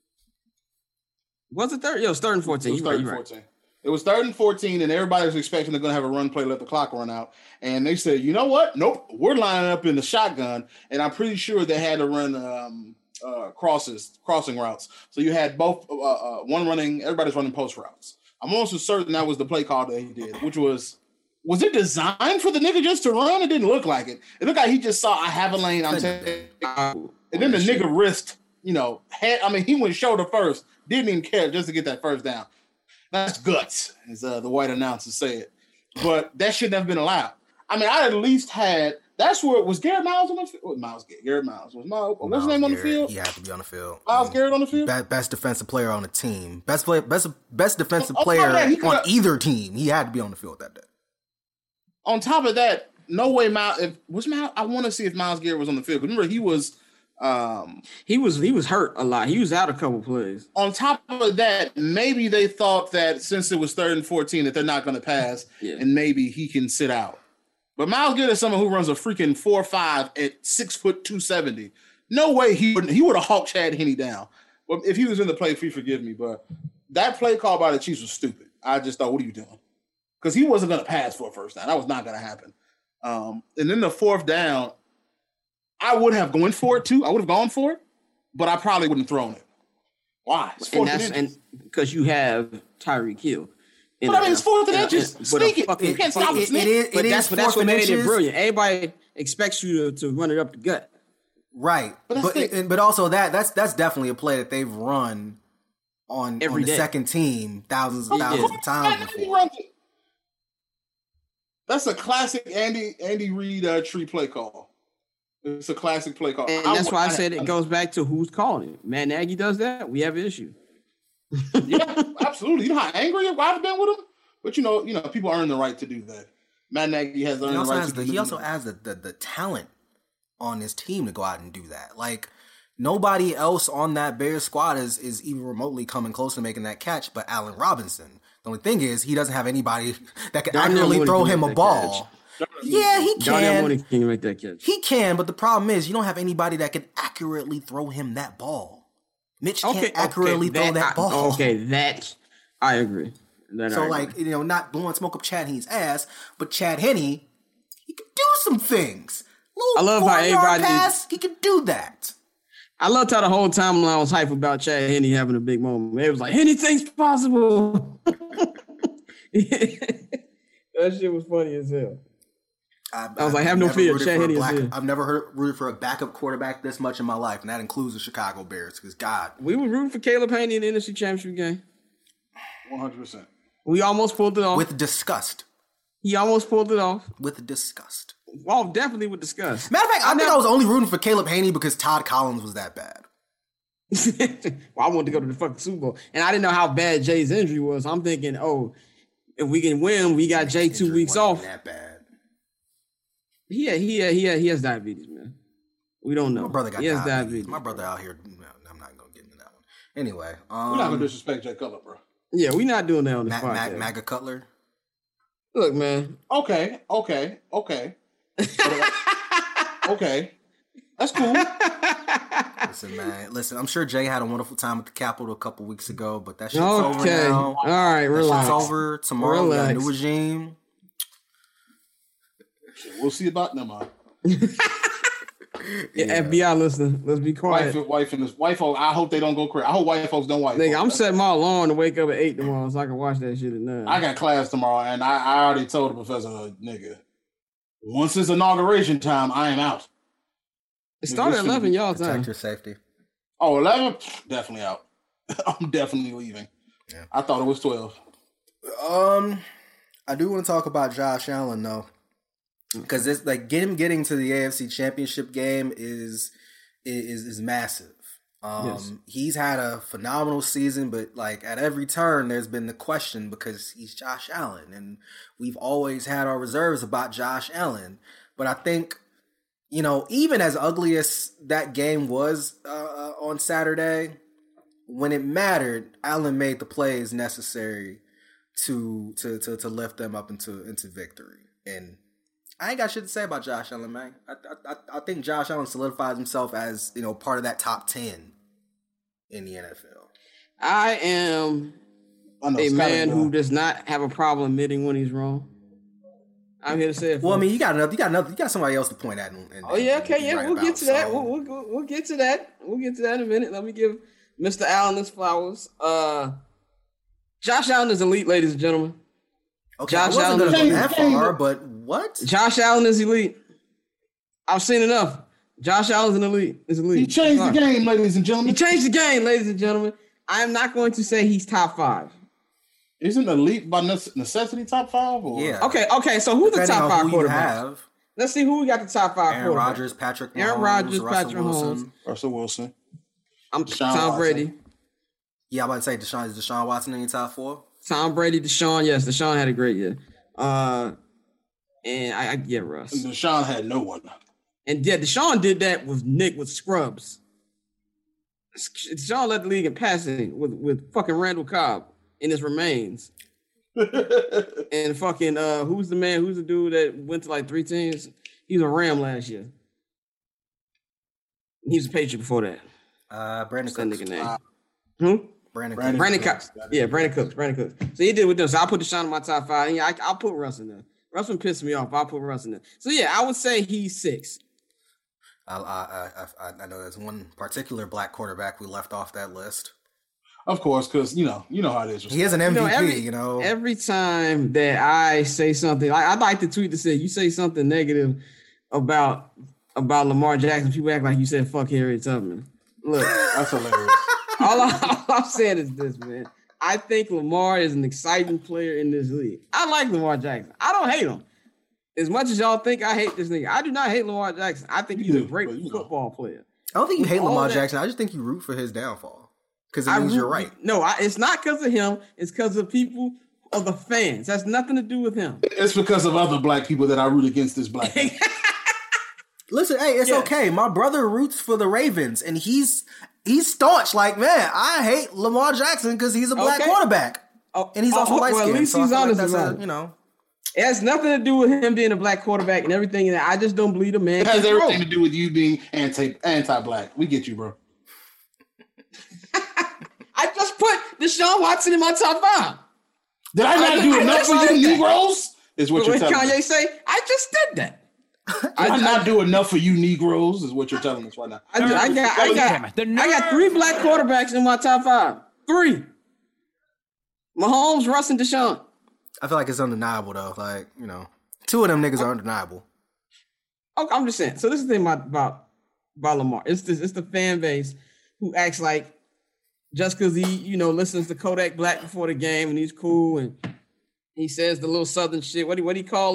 Was it 3rd? Yeah, it was 3rd and 14. It was 3rd and 14. It was 3rd and 14, and everybody was expecting they're going to have a run play, let the clock run out. And they said, you know what? Nope, we're lining up in the shotgun. And I'm pretty sure they had to run crossing routes. So you had both one running, everybody's running post routes. I'm almost certain that was the play call that he did, which was it designed for the nigga just to run? It didn't look like it. It looked like he just saw, I have a lane, I'm taking. And then the nigga wrist, he went shoulder first, didn't even care just to get that 1st down. That's guts, as the white announcers say it. But that shouldn't have been allowed. I at least had, that's where it was. Garrett Miles on the field? Garrett Miles. What's his name on the field? He had to be on the field. Miles Garrett on the field? Best defensive player on the team. Best defensive player on either team. He had to be on the field that day. On top of that, no way Miles. I want to see if Miles Garrett was on the field. Remember, he was hurt a lot. He was out a couple plays. On top of that, maybe they thought that since it was 3rd and 14 that they're not going to pass, and maybe he can sit out. But Myles Garrett is someone who runs a freaking 4.5 at 6 foot 270. No way he would have hawked Chad Henne down. Well, if he was in the play, please forgive me, but that play call by the Chiefs was stupid. I just thought, what are you doing? Because he wasn't going to pass for a first down. That was not going to happen. And then the fourth down, I would have gone for it too. I would have gone for it, but I probably wouldn't have thrown it. Why? And because you have Tyreek Hill. But I mean, it's 4th and inches. Sneak it. You can't stop it. But that's what made it brilliant. Everybody expects you to run it up the gut. Right. But also that's definitely a play that they've run on the second team thousands of times before. That's a classic Andy Reid tree play call. It's a classic play call. And that's why I said it goes back to who's calling it. Matt Nagy does that. We have an issue. Yeah, absolutely. You know how angry I've been with him? But you know, people earn the right to do that. Matt Nagy has earned the right to do that. He also has the talent on his team to go out and do that. Like, nobody else on that Bears squad is even remotely coming close to making that catch but Allen Robinson. The only thing is he doesn't have anybody that can accurately throw him a ball. Yeah, he can. Can make that catch. He can, but the problem is you don't have anybody that can accurately throw him that ball. Mitch can't accurately throw that ball. That I agree. Not blowing smoke up Chad Henne's ass, but Chad Henne, he can do some things. I love how everybody he can do that. I loved how the whole timeline was hype about Chad Henne having a big moment. It was like, anything's possible. That shit was funny as hell. I was like, have no fear. Chad Henne is here. I've never rooted for a backup quarterback this much in my life, and that includes the Chicago Bears, because God. We were rooting for Caleb Henne in the NFC Championship game. 100%. We almost pulled it off. With disgust. He almost pulled it off. With disgust. Well, definitely with disgust. Matter of fact, I think I was only rooting for Caleb Henne because Todd Collins was that bad. Well, I wanted to go to the fucking Super Bowl. And I didn't know how bad Jay's injury was. I'm thinking, if we can win, we got Jay 2 weeks off. That bad. He has diabetes, man. We don't know. My brother got diabetes. My brother out here. No, I'm not going to get into that one. Anyway. We're not going to disrespect Jay Cutler, bro. Yeah, we're not doing that on this podcast. MAGA Cutler? Look, man. Okay. Okay. That's cool. Listen, I'm sure Jay had a wonderful time at the Capitol a couple weeks ago, but that shit's over now. All right, relax. That shit's over. Tomorrow we got a new regime. We'll see about them, man. Yeah, FBI listening. Let's be quiet. Wife folks, I hope they don't go crazy. I hope white folks don't white. Nigga, I'm setting my alarm to wake up at 8 tomorrow so I can watch that shit at 9. I got class tomorrow, and I already told the professor, nigga, once it's inauguration time, I am out. It started at 11 y'all time. Protect your safety. Oh, 11? Definitely out. I'm definitely leaving. Yeah. I thought it was 12. I do want to talk about Josh Allen, though. Because it's like him getting to the AFC Championship game is massive. Yes. He's had a phenomenal season, but like at every turn, there's been the question because he's Josh Allen, and we've always had our reserves about Josh Allen. But I think, even as ugly as that game was on Saturday, when it mattered, Allen made the plays necessary to lift them up into victory. And I ain't got shit to say about Josh Allen, man. I think Josh Allen solidifies himself as, part of that top 10 in the NFL. I am a man who does not have a problem admitting when he's wrong. I'm here to say it. Well, I mean, you got somebody else to point at. We'll get to that. We'll get to that. We'll get to that in a minute. Let me give Mr. Allen his flowers. Josh Allen is elite, ladies and gentlemen. Okay, Josh Allen is that far, but what? Josh Allen is elite. I've seen enough. Josh Allen's an elite. He changed the game, ladies and gentlemen. I am not going to say he's top 5. Isn't elite by necessity top 5? Or? Yeah. Okay. So who's the top 5 quarterbacks? Let's see who we got the top 5 Aaron Rodgers, Patrick Mahomes, Russell Wilson. I'm Tom Brady. Yeah, I'm about to say Deshaun Watson in your top 4? Tom Brady, Deshaun. Yes, Deshaun had a great year. And I get Russ. And Deshaun had no one. And yeah, Deshaun did that with scrubs. Deshaun led the league in passing with fucking Randall Cobb in his remains. And fucking who's the dude that went to like 3 teams? He was a Ram last year. He was a Patriot before that. Brandon That Cooks. nigga name. Who? Brandon Cooks. Yeah, Brandon Cooks. So he did with them. So I put Deshaun in my top 5. Yeah, I'll put Russ in there. Russ been pissing me off. I'll put Russ in there. So yeah, I would say he's 6. I know there's one particular black quarterback we left off that list. Of course, because you know how it is. He is an MVP. Every time that I say something, I'd like to tweet to say you say something negative about Lamar Jackson, people act like you said fuck Harriet Tubman. Look, that's hilarious. all I'm saying is this, man. I think Lamar is an exciting player in this league. I like Lamar Jackson. I don't hate him. As much as y'all think I hate this nigga, I do not hate Lamar Jackson. I think he's a great football player. I don't think you hate Lamar Jackson. I just think you root for his downfall. Because it means you're right. No, it's not because of him. It's because of people, of the fans. That's nothing to do with him. It's because of other black people that I root against this black man. Listen, hey, it's okay. My brother roots for the Ravens, and he's staunch. Like, man, I hate Lamar Jackson because he's a black quarterback. And he's also light skinned. At least he's honest about it. It has nothing to do with him being a black quarterback and everything. And I just don't believe the man. It has everything to do with you being anti-black. We get you, bro. I just put Deshaun Watson in my top 5. Did I not do enough for you Negroes? Is what you're telling me. What Kanye say? I just did that. I did not do enough for you Negroes, is what you're telling us right now. I got 3 black quarterbacks in my top 5. 3. Mahomes, Russ, and Deshaun. I feel like it's undeniable, though. Like, 2 of them niggas are undeniable. Okay, I'm just saying. So this is the thing about Lamar. It's the fan base who acts like just because he, listens to Kodak Black before the game and he's cool and he says the little Southern shit. What do he call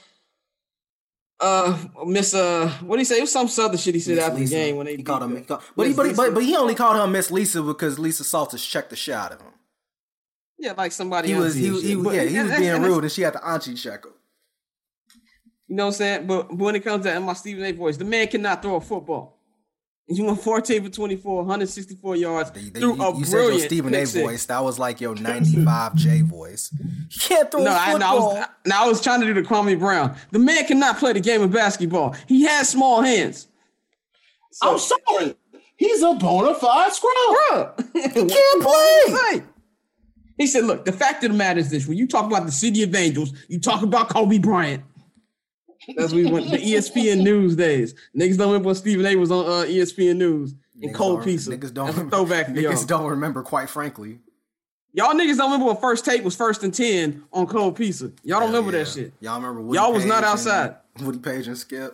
Miss what do he say? It was some Southern shit he said Miss after Lisa. the game when they called him. But he only called her Miss Lisa because Lisa Salters checked the shit out of him. Yeah, like somebody he else. He was being rude and she had to auntie check him. You know what I'm saying? But when it comes to my Stephen A. voice, the man cannot throw a football. He went 14 for 24, 164 yards. You said your Stephen A. voice. That was like your 95J voice. He can't throw a football. I was trying to do the Kwame Brown. The man cannot play the game of basketball. He has small hands. So, I'm sorry. He's a bona fide scrub. He can't play. He said, look, the fact of the matter is this. When you talk about the City of Angels, you talk about Kobe Bryant. That's when we went the ESPN News days. Niggas don't remember when Stephen A. was on ESPN News and Cold Pizza. Niggas don't niggas don't remember, quite frankly. Y'all niggas don't remember when First Take was 1st and 10 on Cold Pizza. Y'all don't remember that shit. Y'all remember Woody Y'all was Page not outside. Woody Page and Skip.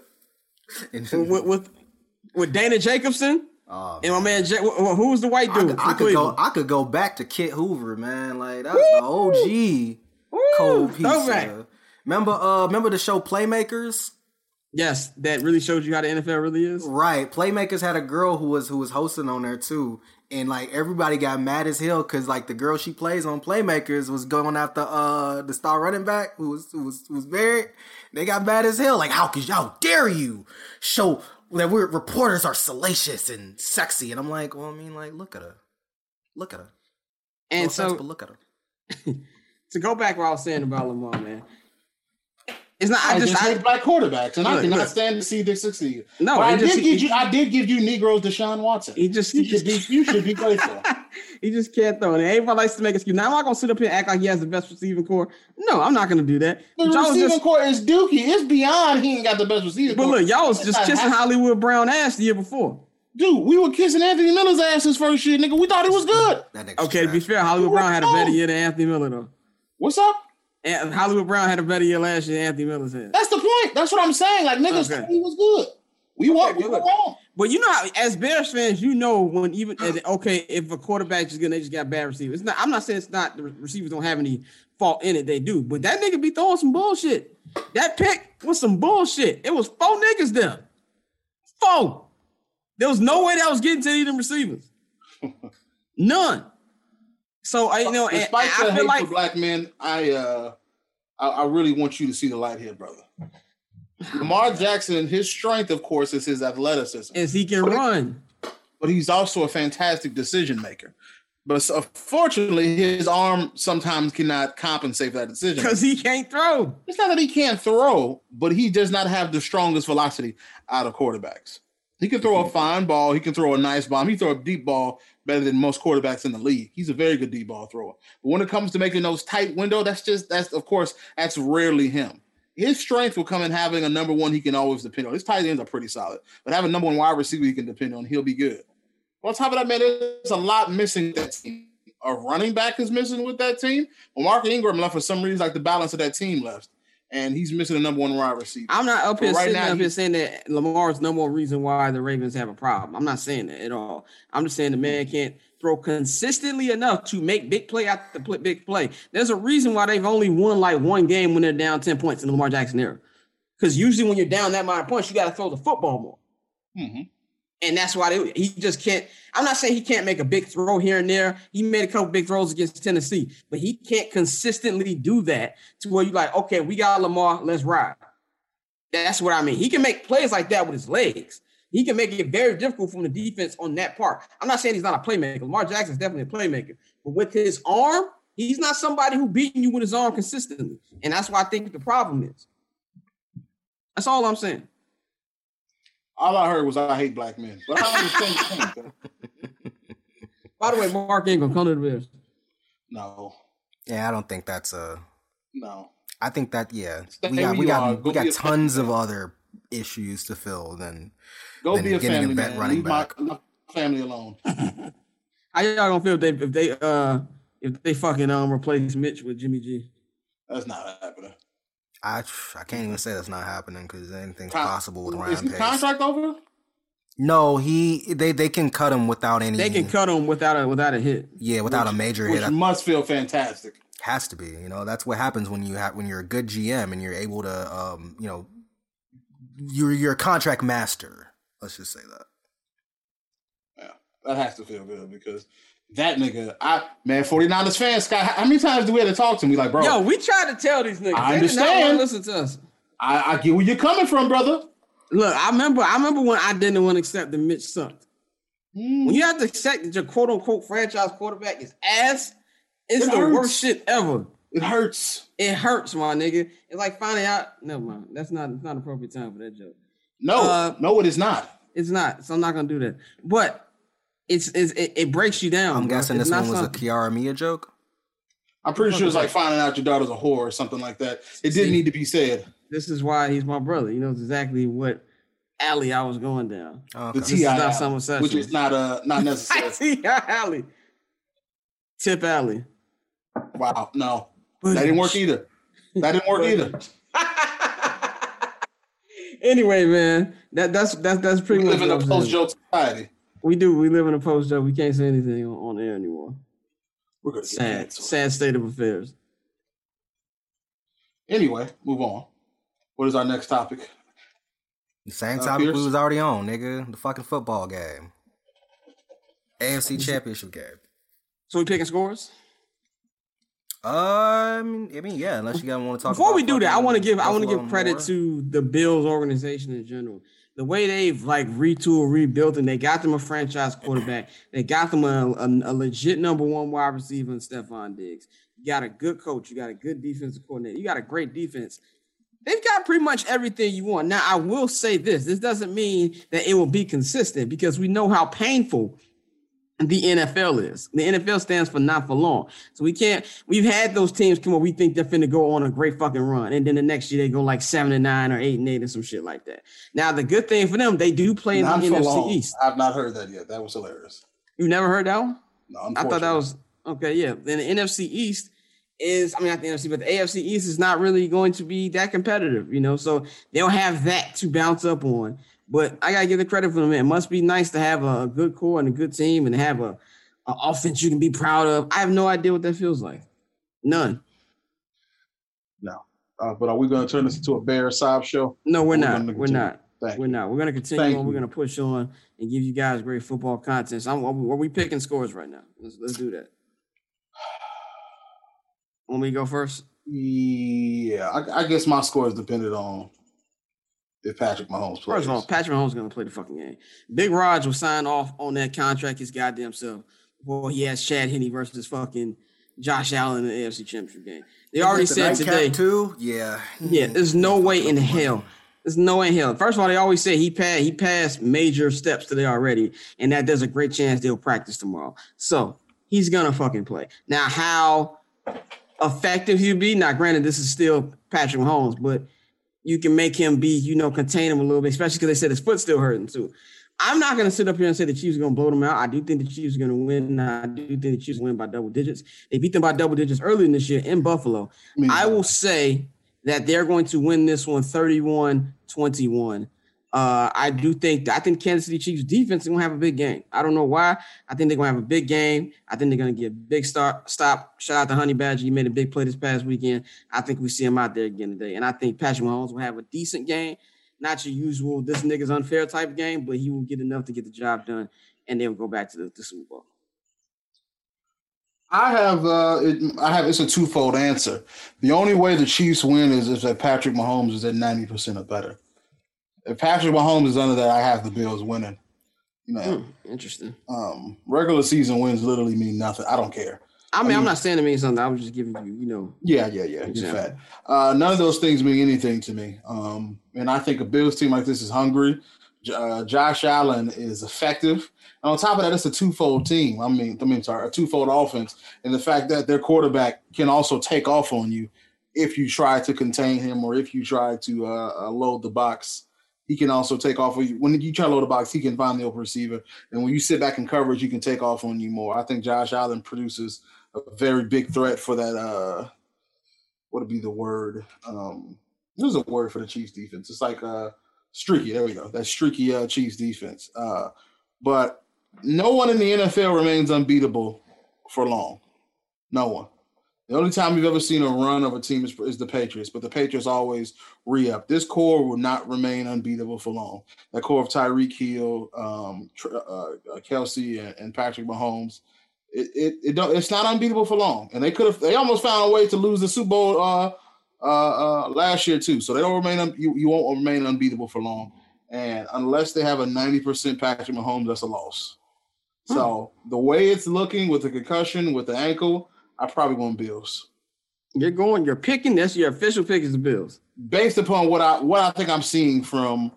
with Dana Jacobson. Oh, and my man, who was the white dude? I could go back to Kit Hoover, man. Like, that was the OG Cold Pizza. Remember the show Playmakers? Yes, that really shows you how the NFL really is. Right. Playmakers had a girl who was hosting on there too. And like everybody got mad as hell because like the girl she plays on Playmakers was going after the star running back who was married. They got mad as hell. Like, how dare you show that reporters are salacious and sexy? And I'm like, well, I mean, like, look at her. And but look at her. To go back what I was saying about Lamar, man. It's not. I just hate black quarterbacks, and I cannot stand to see this succeed. No, but I did give you Negroes Deshaun Watson. You should be grateful. He just can't throw it. Everybody likes to make excuses. Now, am I going to sit up here and act like he has the best receiving core? No, I'm not going to do that. The receiving core is dookie. It's beyond he ain't got the best receiving core. But look, y'all was just kissing Hollywood Brown ass the year before. Dude, we were kissing Anthony Miller's ass his first year, nigga. We thought it was good. Okay, to be fair, Hollywood Brown had a better year than Anthony Miller, though. What's up? And Hollywood Brown had a better year last year than Anthony Miller's had. That's the point. That's what I'm saying. Like, niggas thought he was good. We were wrong. But you know how, as Bears fans, you know when even if a quarterback is good, they just got bad receivers. It's not. I'm not saying it's not the receivers don't have any fault in it. They do, but that nigga be throwing some bullshit. That pick was some bullshit. It was 4 niggas there. 4. There was no way that was getting to any of them receivers. None. So despite the hate for black men, I really want you to see the light here, brother. Lamar Jackson, his strength, of course, is his athleticism. He can run. But he's also a fantastic decision maker. But unfortunately, his arm sometimes cannot compensate for that decision. Because he can't throw. It's not that he can't throw, but he does not have the strongest velocity out of quarterbacks. He can throw a fine ball. He can throw a nice bomb. He throw a deep ball better than most quarterbacks in the league. He's a very good deep ball thrower. But when it comes to making those tight windows, that's rarely him. His strength will come in having a number one he can always depend on. His tight ends are pretty solid. But having a number one wide receiver he can depend on, he'll be good. On top of that, man, there's a lot missing with that team. A running back is missing with that team. Well, Mark Ingram left for some reason, like the balance of that team left. And he's missing a number one wide receiver. I'm not up here saying that Lamar is number one reason why the Ravens have a problem. I'm not saying that at all. I'm just saying the man can't throw consistently enough to make big play after big play. There's a reason why they've only won like one game when they're down 10 points in the Lamar Jackson era. Because usually when you're down that amount of points, you got to throw the football more. Mm-hmm. And that's why he just can't. I'm not saying he can't make a big throw here and there. He made a couple big throws against Tennessee, but he can't consistently do that to where you're like, okay, we got Lamar, let's ride. That's what I mean. He can make plays like that with his legs. He can make it very difficult from the defense on that part. I'm not saying he's not a playmaker. Lamar Jackson's definitely a playmaker. But with his arm, he's not somebody who beating you with his arm consistently. And that's why I think the problem is. That's all I'm saying. All I heard was I hate black men. But I understand. By the way, Mark Ingram, come to the Bears. No. Yeah, I don't think that's no. I think that we got tons of other issues to fill than be a family man. Running back. My family alone. How y'all gonna feel if they fucking replace Mitch with Jimmy G? That's not happening. I can't even say that's not happening because anything's possible with Ryan Pace. Is his contract over? No, they can cut him without any. They can cut him without a hit. Yeah, without a major hit. Which must feel fantastic. Has to be. That's what happens when you're a good GM and you're able to you're a contract master. Let's just say that. Yeah, that has to feel good because that nigga, 49ers fans, Scott, how many times do we have to talk to him? We like, bro. Yo, we try to tell these niggas. I understand. They did not listen to us. I get where you're coming from, brother. Look, I remember when I didn't want to accept that Mitch sucked. When you have to accept that your quote unquote franchise quarterback is ass, it's the worst shit ever. It hurts. It hurts, my nigga. It's like finding out. Never mind. It's not appropriate time for that joke. No, it is not. It's not. So I'm not gonna do that. But it breaks you down. I'm guessing this one was a Kiara Mia joke. I'm pretty sure it's like finding out your daughter's a whore or something like that. It didn't need to be said. This is why he's my brother. He knows exactly what alley I was going down. Okay. The T.I. not some session. Which is not necessary. T.I. alley. Tip alley. Wow, no. That didn't work either. Anyway, man, that's pretty much. We live in a post-joke society. We do. We live in a post-joke. We can't say anything on air anymore. We're gonna get sad state of affairs. Anyway, move on. What is our next topic? The same topic we was already on, nigga. The fucking football game. AFC Championship game. So we picking scores? I mean, yeah. Unless you guys want to talk. Before we do that, I want to give credit to the Bills organization in general. The way they've retooled, rebuilt, and they got them a franchise quarterback. They got them a legit number one wide receiver in Stephon Diggs. You got a good coach. You got a good defensive coordinator. You got a great defense. They've got pretty much everything you want. Now, I will say this. This doesn't mean that it will be consistent because we know how painful the NFL is. The NFL stands for not for long. So we've had those teams come up, we think they're finna go on a great fucking run. And then the next year they go 7-9 or 8-8 or some shit like that. Now, the good thing for them, they do play in the NFC East. I've not heard that yet. That was hilarious. You never heard that one? No, I thought that was, okay, yeah. Then the NFC East not the NFC, but the AFC East is not really going to be that competitive, so they'll have that to bounce up on. But I got to give the credit for them. It must be nice to have a good core and a good team and have an offense you can be proud of. I have no idea what that feels like. None. No. But are we going to turn this into a Bear Sob show? No, we're not. We're not. We're not. We're going to continue on. You. We're going to push on and give you guys great football content. So are we picking scores right now? Let's do that. Want me to go first? Yeah. I guess my score is dependent on if Patrick Mahomes plays. First of all, Patrick Mahomes is going to play the fucking game. Big Raj will sign off on that contract his goddamn self well, he has Chad Henne versus fucking Josh Allen in the AFC Championship game. They already said today. Too? Yeah. Yeah, there's no way in hell. There's no way in hell. First of all, they always say he passed major steps today already, and that there's a great chance they'll practice tomorrow. So he's gonna fucking play. Now, how effective he'll be? Now, granted, this is still Patrick Mahomes, but you can make him be, contain him a little bit, especially because they said his foot's still hurting too. I'm not going to sit up here and say the Chiefs are going to blow them out. I do think the Chiefs are going to win. I do think the Chiefs win by double digits. They beat them by double digits earlier in this year in Buffalo. I will say that they're going to win this one 31-21. I think Kansas City Chiefs defense is going to have a big game. I don't know why. I think they're going to have a big game. I think they're going to get a big stop. Shout out to Honey Badger. He made a big play this past weekend. I think we see him out there again today. And I think Patrick Mahomes will have a decent game. Not your usual, this nigga's unfair type game, but he will get enough to get the job done, and they'll go back to the Super Bowl. It's a twofold answer. The only way the Chiefs win is if Patrick Mahomes is at 90% or better. If Patrick Mahomes is under that, I have the Bills winning. Interesting. Regular season wins literally mean nothing. I don't care. I'm not saying it means something. I was just giving you, Yeah. You're fat. None of those things mean anything to me. And I think a Bills team like this is hungry. Josh Allen is effective. And on top of that, it's a twofold team. A twofold offense. And the fact that their quarterback can also take off on you if you try to contain him or if you try to load the box. He can also take off. When you try to load the box, he can find the open receiver. And when you sit back in coverage, he can take off on you more. I think Josh Allen produces a very big threat for that. What would be the word? There's a word for the Chiefs defense. It's like streaky. There we go. That streaky Chiefs defense. But no one in the NFL remains unbeatable for long. No one. The only time we've ever seen a run of a team is the Patriots, but the Patriots always re-up. This core will not remain unbeatable for long. That core of Tyreek Hill, Kelsey, and Patrick Mahomes, it's not unbeatable for long. And they almost found a way to lose the Super Bowl last year too. So they don't remain you won't remain unbeatable for long. And unless they have a 90% Patrick Mahomes, that's a loss. So the way it's looking with the concussion, with the ankle, I probably want Bills. You're picking, that's your official pick is the Bills. Based upon what I think I'm seeing from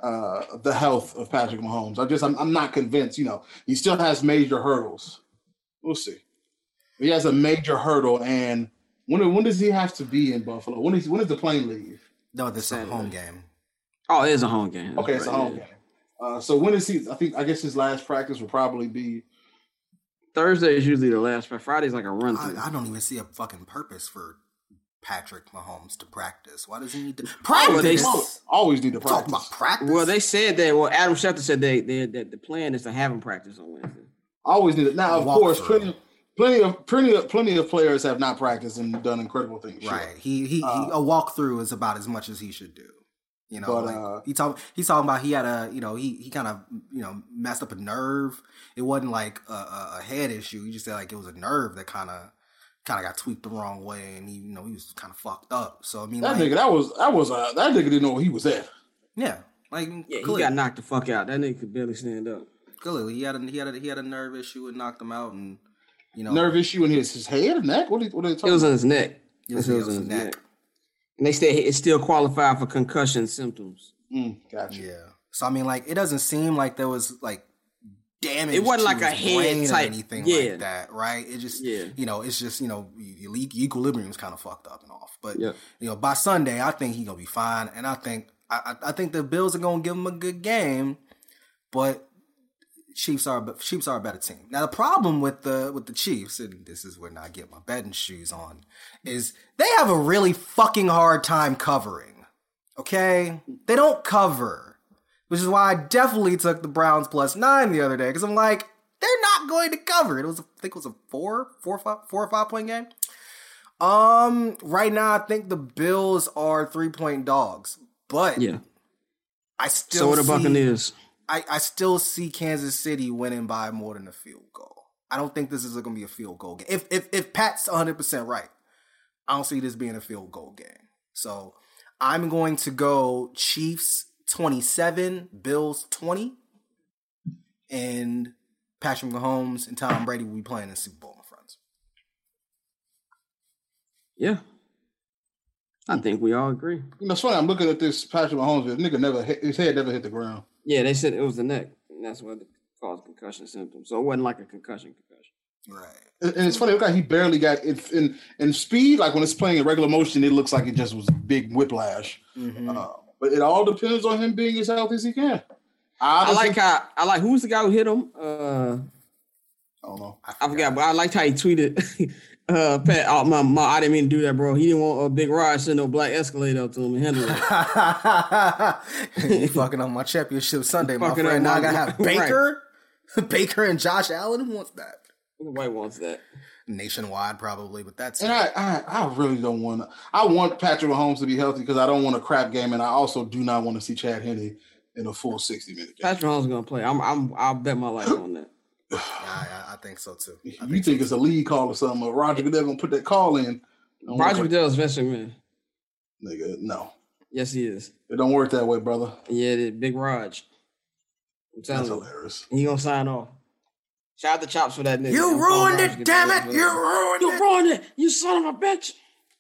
the health of Patrick Mahomes. I'm not convinced, he still has major hurdles. We'll see. He has a major hurdle, and when does he have to be in Buffalo? When does the plane leave? No, this is a home game. Oh, it is a home game. Okay, it's a home game. So when is he? I guess his last practice will probably be Thursday is usually the last, but Friday's like a run through. I don't even see a fucking purpose for Patrick Mahomes to practice. Why does he need to practice? Always need to practice. Talk about practice. Well, they said that. Well, Adam Schefter said that the plan is to have him practice on Wednesday. Always need it. Now, of course, plenty of players have not practiced and done incredible things. Right. Sure. He a walkthrough is about as much as he should do. But, he's talking about he had he kind of messed up a nerve. It wasn't like a head issue. He just said like it was a nerve that kind of got tweaked the wrong way, and he was kind of fucked up. So I mean, that nigga that nigga didn't know where he was at. Yeah, he got knocked the fuck out. That nigga could barely stand up. Clearly, he had a nerve issue and knocked him out, and nerve issue in his head or neck. What are they talking about? It was in his neck. It was in his neck. And they say it still qualified for concussion symptoms. Gotcha. Yeah. So I mean, it doesn't seem like there was damage. It wasn't like a head type or anything like that, right? It just, it's just your equilibrium's kind of fucked up and off. But by Sunday, I think he's gonna be fine, and I think the Bills are gonna give him a good game, but Chiefs are a better team. Now the problem with the Chiefs, and this is when I get my betting shoes on, is they have a really fucking hard time covering. Okay, they don't cover, which is why I definitely took the Browns +9 the other day because I'm like, they're not going to cover. I think it was a 4 or 5 point game. Right now I think the Bills are 3-point dogs, but I still so are the Buccaneers. I still see Kansas City winning by more than a field goal. I don't think this is going to be a field goal game. If Pat's 100% right, I don't see this being a field goal game. So I'm going to go Chiefs 27, Bills 20. And Patrick Mahomes and Tom Brady will be playing in the Super Bowl, my friends. Yeah. I think we all agree. You know, it's funny. I'm looking at this Patrick Mahomes. His head never hit the ground. Yeah, they said it was the neck, and that's what caused concussion symptoms. So it wasn't like a concussion. Right. And it's funny. Look how he barely got in speed. Like when it's playing in regular motion, it looks like it just was a big whiplash. Mm-hmm. But it all depends on him being as healthy as he can. I like who's the guy who hit him? I don't know. I forgot, but I liked how he tweeted. Pat, I didn't mean to do that, bro. He didn't want a big ride, send no black Escalade up to him and handle it. You fucking on my championship Sunday, my friend. Now I gotta have Baker, right. Baker and Josh Allen. Who wants that? Nobody wants that. Nationwide, probably, but that's. And I really don't want to. I want Patrick Mahomes to be healthy because I don't want a crap game, and I also do not want to see Chad Henne in a full 60-minute game. Patrick Mahomes is gonna play. I'll bet my life on that. I think so too. You think it's a lead call or something? Or Roger Goodell gonna put that call in? Roger Goodell is Vince McMahon. Nigga, no. Yes, he is. It don't work that way, brother. Yeah, Big Raj. That's hilarious. He gonna sign off. Shout out to Chops for that nigga. You ruined it, damn it! You ruined it! You son of a bitch!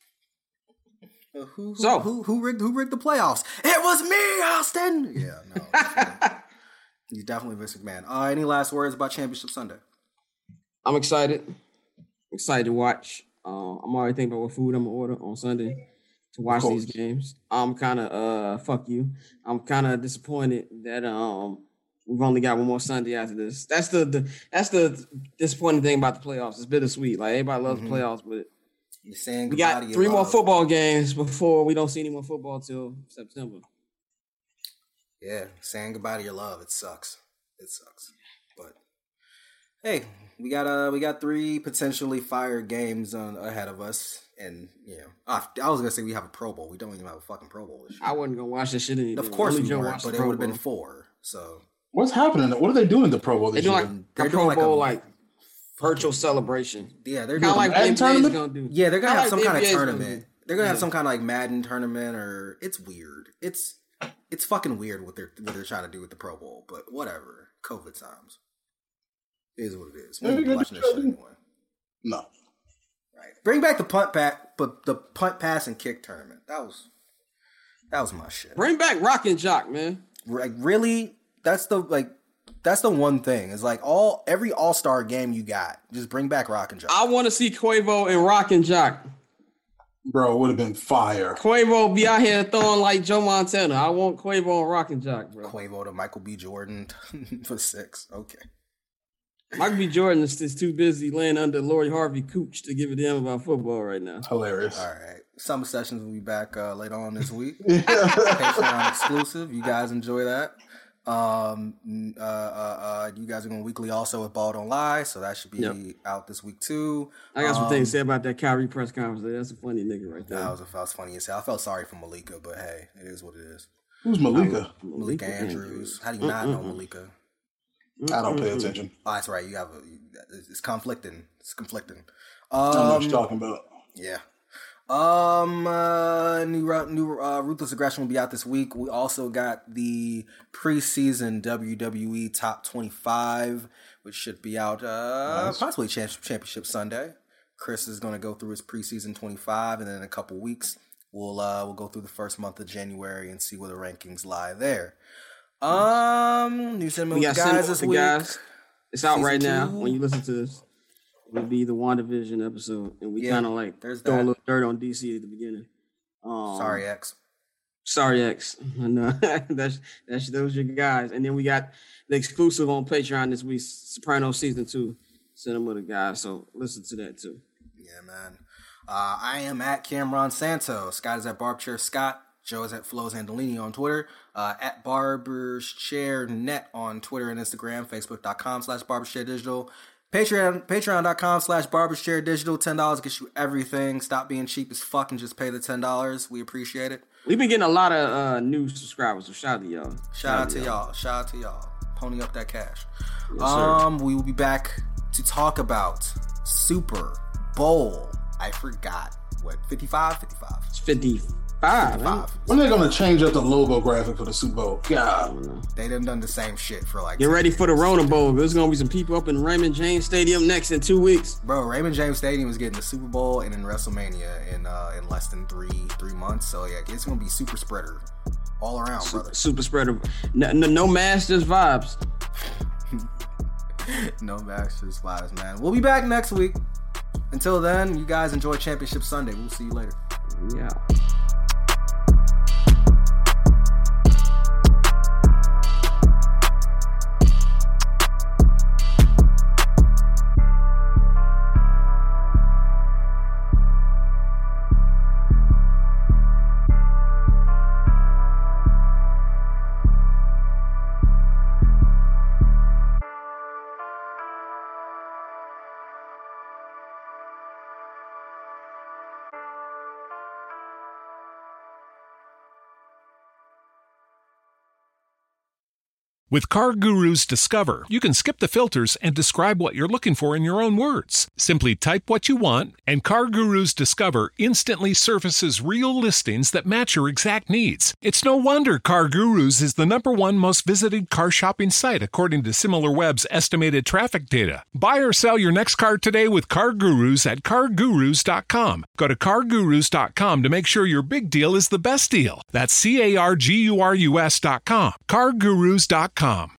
Who rigged the playoffs? It was me, Austin. Yeah, no. He's definitely Vince McMahon. Any last words about Championship Sunday? I'm excited. Excited to watch. I'm already thinking about what food I'm gonna order on Sunday to watch these games. I'm kind of fuck you. I'm kind of disappointed that we've only got one more Sunday after this. That's the disappointing thing about the playoffs. It's bittersweet. Like everybody loves the playoffs, but we got 3 more football games before we don't see any more football till September. Yeah, saying goodbye to your love. It sucks. But hey, we got 3 potentially fire games ahead of us, and I was gonna say we have a Pro Bowl. We don't even have a fucking Pro Bowl this year. I wasn't gonna watch this shit anymore. Of course we weren't, but it would have been 4. So what's happening? What are they doing in the Pro Bowl this year? They're doing like a Pro Bowl like virtual celebration. Yeah, they're doing like Madden tournament. Gonna do. Yeah, they're gonna have some kind of NBA's tournament. They're gonna have some kind of like Madden tournament, or it's weird. It's fucking weird what they're trying to do with the Pro Bowl, but whatever. COVID times. It is what it is. We're not watching this shit anymore. No. Right. Bring back the punt pass and kick tournament. That was my shit. Bring back Rock and Jock, man. Like really, that's the one thing. It's like every All-Star game you got, just bring back Rock and Jock. I want to see Quavo and Rock and Jock. Bro, it would have been fire. Quavo be out here throwing like Joe Montana. I want Quavo and Rock and Jock, bro. Quavo to Michael B. Jordan for 6. Okay. Michael B. Jordan is too busy laying under Lori Harvey Cooch to give a damn about football right now. Hilarious. All right. Summer Sessions will be back later on this week. Patreon exclusive. You guys enjoy that. You guys are going weekly also with Ball Don't Lie, so that should be out this week too. I got some things to say about that Kyrie press conference. That's a funny nigga right there. That was funny as hell. I felt sorry for Malika, but hey, it is what it is. Who's Malika? Malika Andrews. How do you not know Malika? I don't pay attention. Oh, that's right. It's conflicting. It's conflicting. I know what you're talking about. Yeah. New Ruthless Aggression will be out this week. We also got the preseason WWE Top 25, which should be out possibly Championship Sunday. Chris is going to go through his preseason 25, and then in a couple weeks we'll go through the first month of January and see where the rankings lie there. New Cinema with the Guys this week. It's out right now. When you listen to this, it'll be the WandaVision episode, and we kind of like throw a little dirt on DC at the beginning. Sorry, X. I know. that's those are your guys, and then we got the exclusive on Patreon this week, Sopranos season 2, Cinema with the Guys. So listen to that too. Yeah, man. I am at Cameron Santos. Scott is at Barbchair Scott. Joe is at Flows Andolini on Twitter, at BarbersChairNet on Twitter and Instagram, Facebook.com/BarbersChairDigital, Patreon.com/BarbersChairDigital. $10 gets you everything. Stop being cheap as fuck and just pay the $10. We appreciate it. We've been getting a lot of new subscribers, so shout out to y'all. Shout out to y'all. Pony up that cash. Yes, we will be back to talk about Super Bowl. I forgot. What, 55? 55. It's 50. 55. When are they gonna change up the logo graphic for the Super Bowl? God, they done the same shit for like. Get ready for the Rona Bowl. There's gonna be some people up in Raymond James Stadium next in 2 weeks. Bro, Raymond James Stadium is getting the Super Bowl and in WrestleMania in less than three months. So yeah, it's gonna be super spreader all around, brother. Super spreader. No Masters vibes. No Masters vibes, man. We'll be back next week. Until then, you guys enjoy Championship Sunday. We'll see you later. Yeah. With CarGurus Discover, you can skip the filters and describe what you're looking for in your own words. Simply type what you want, and CarGurus Discover instantly surfaces real listings that match your exact needs. It's no wonder CarGurus is the #1 most visited car shopping site according to SimilarWeb's estimated traffic data. Buy or sell your next car today with CarGurus at CarGurus.com. Go to CarGurus.com to make sure your big deal is the best deal. That's CarGurus.com. CarGurus.com.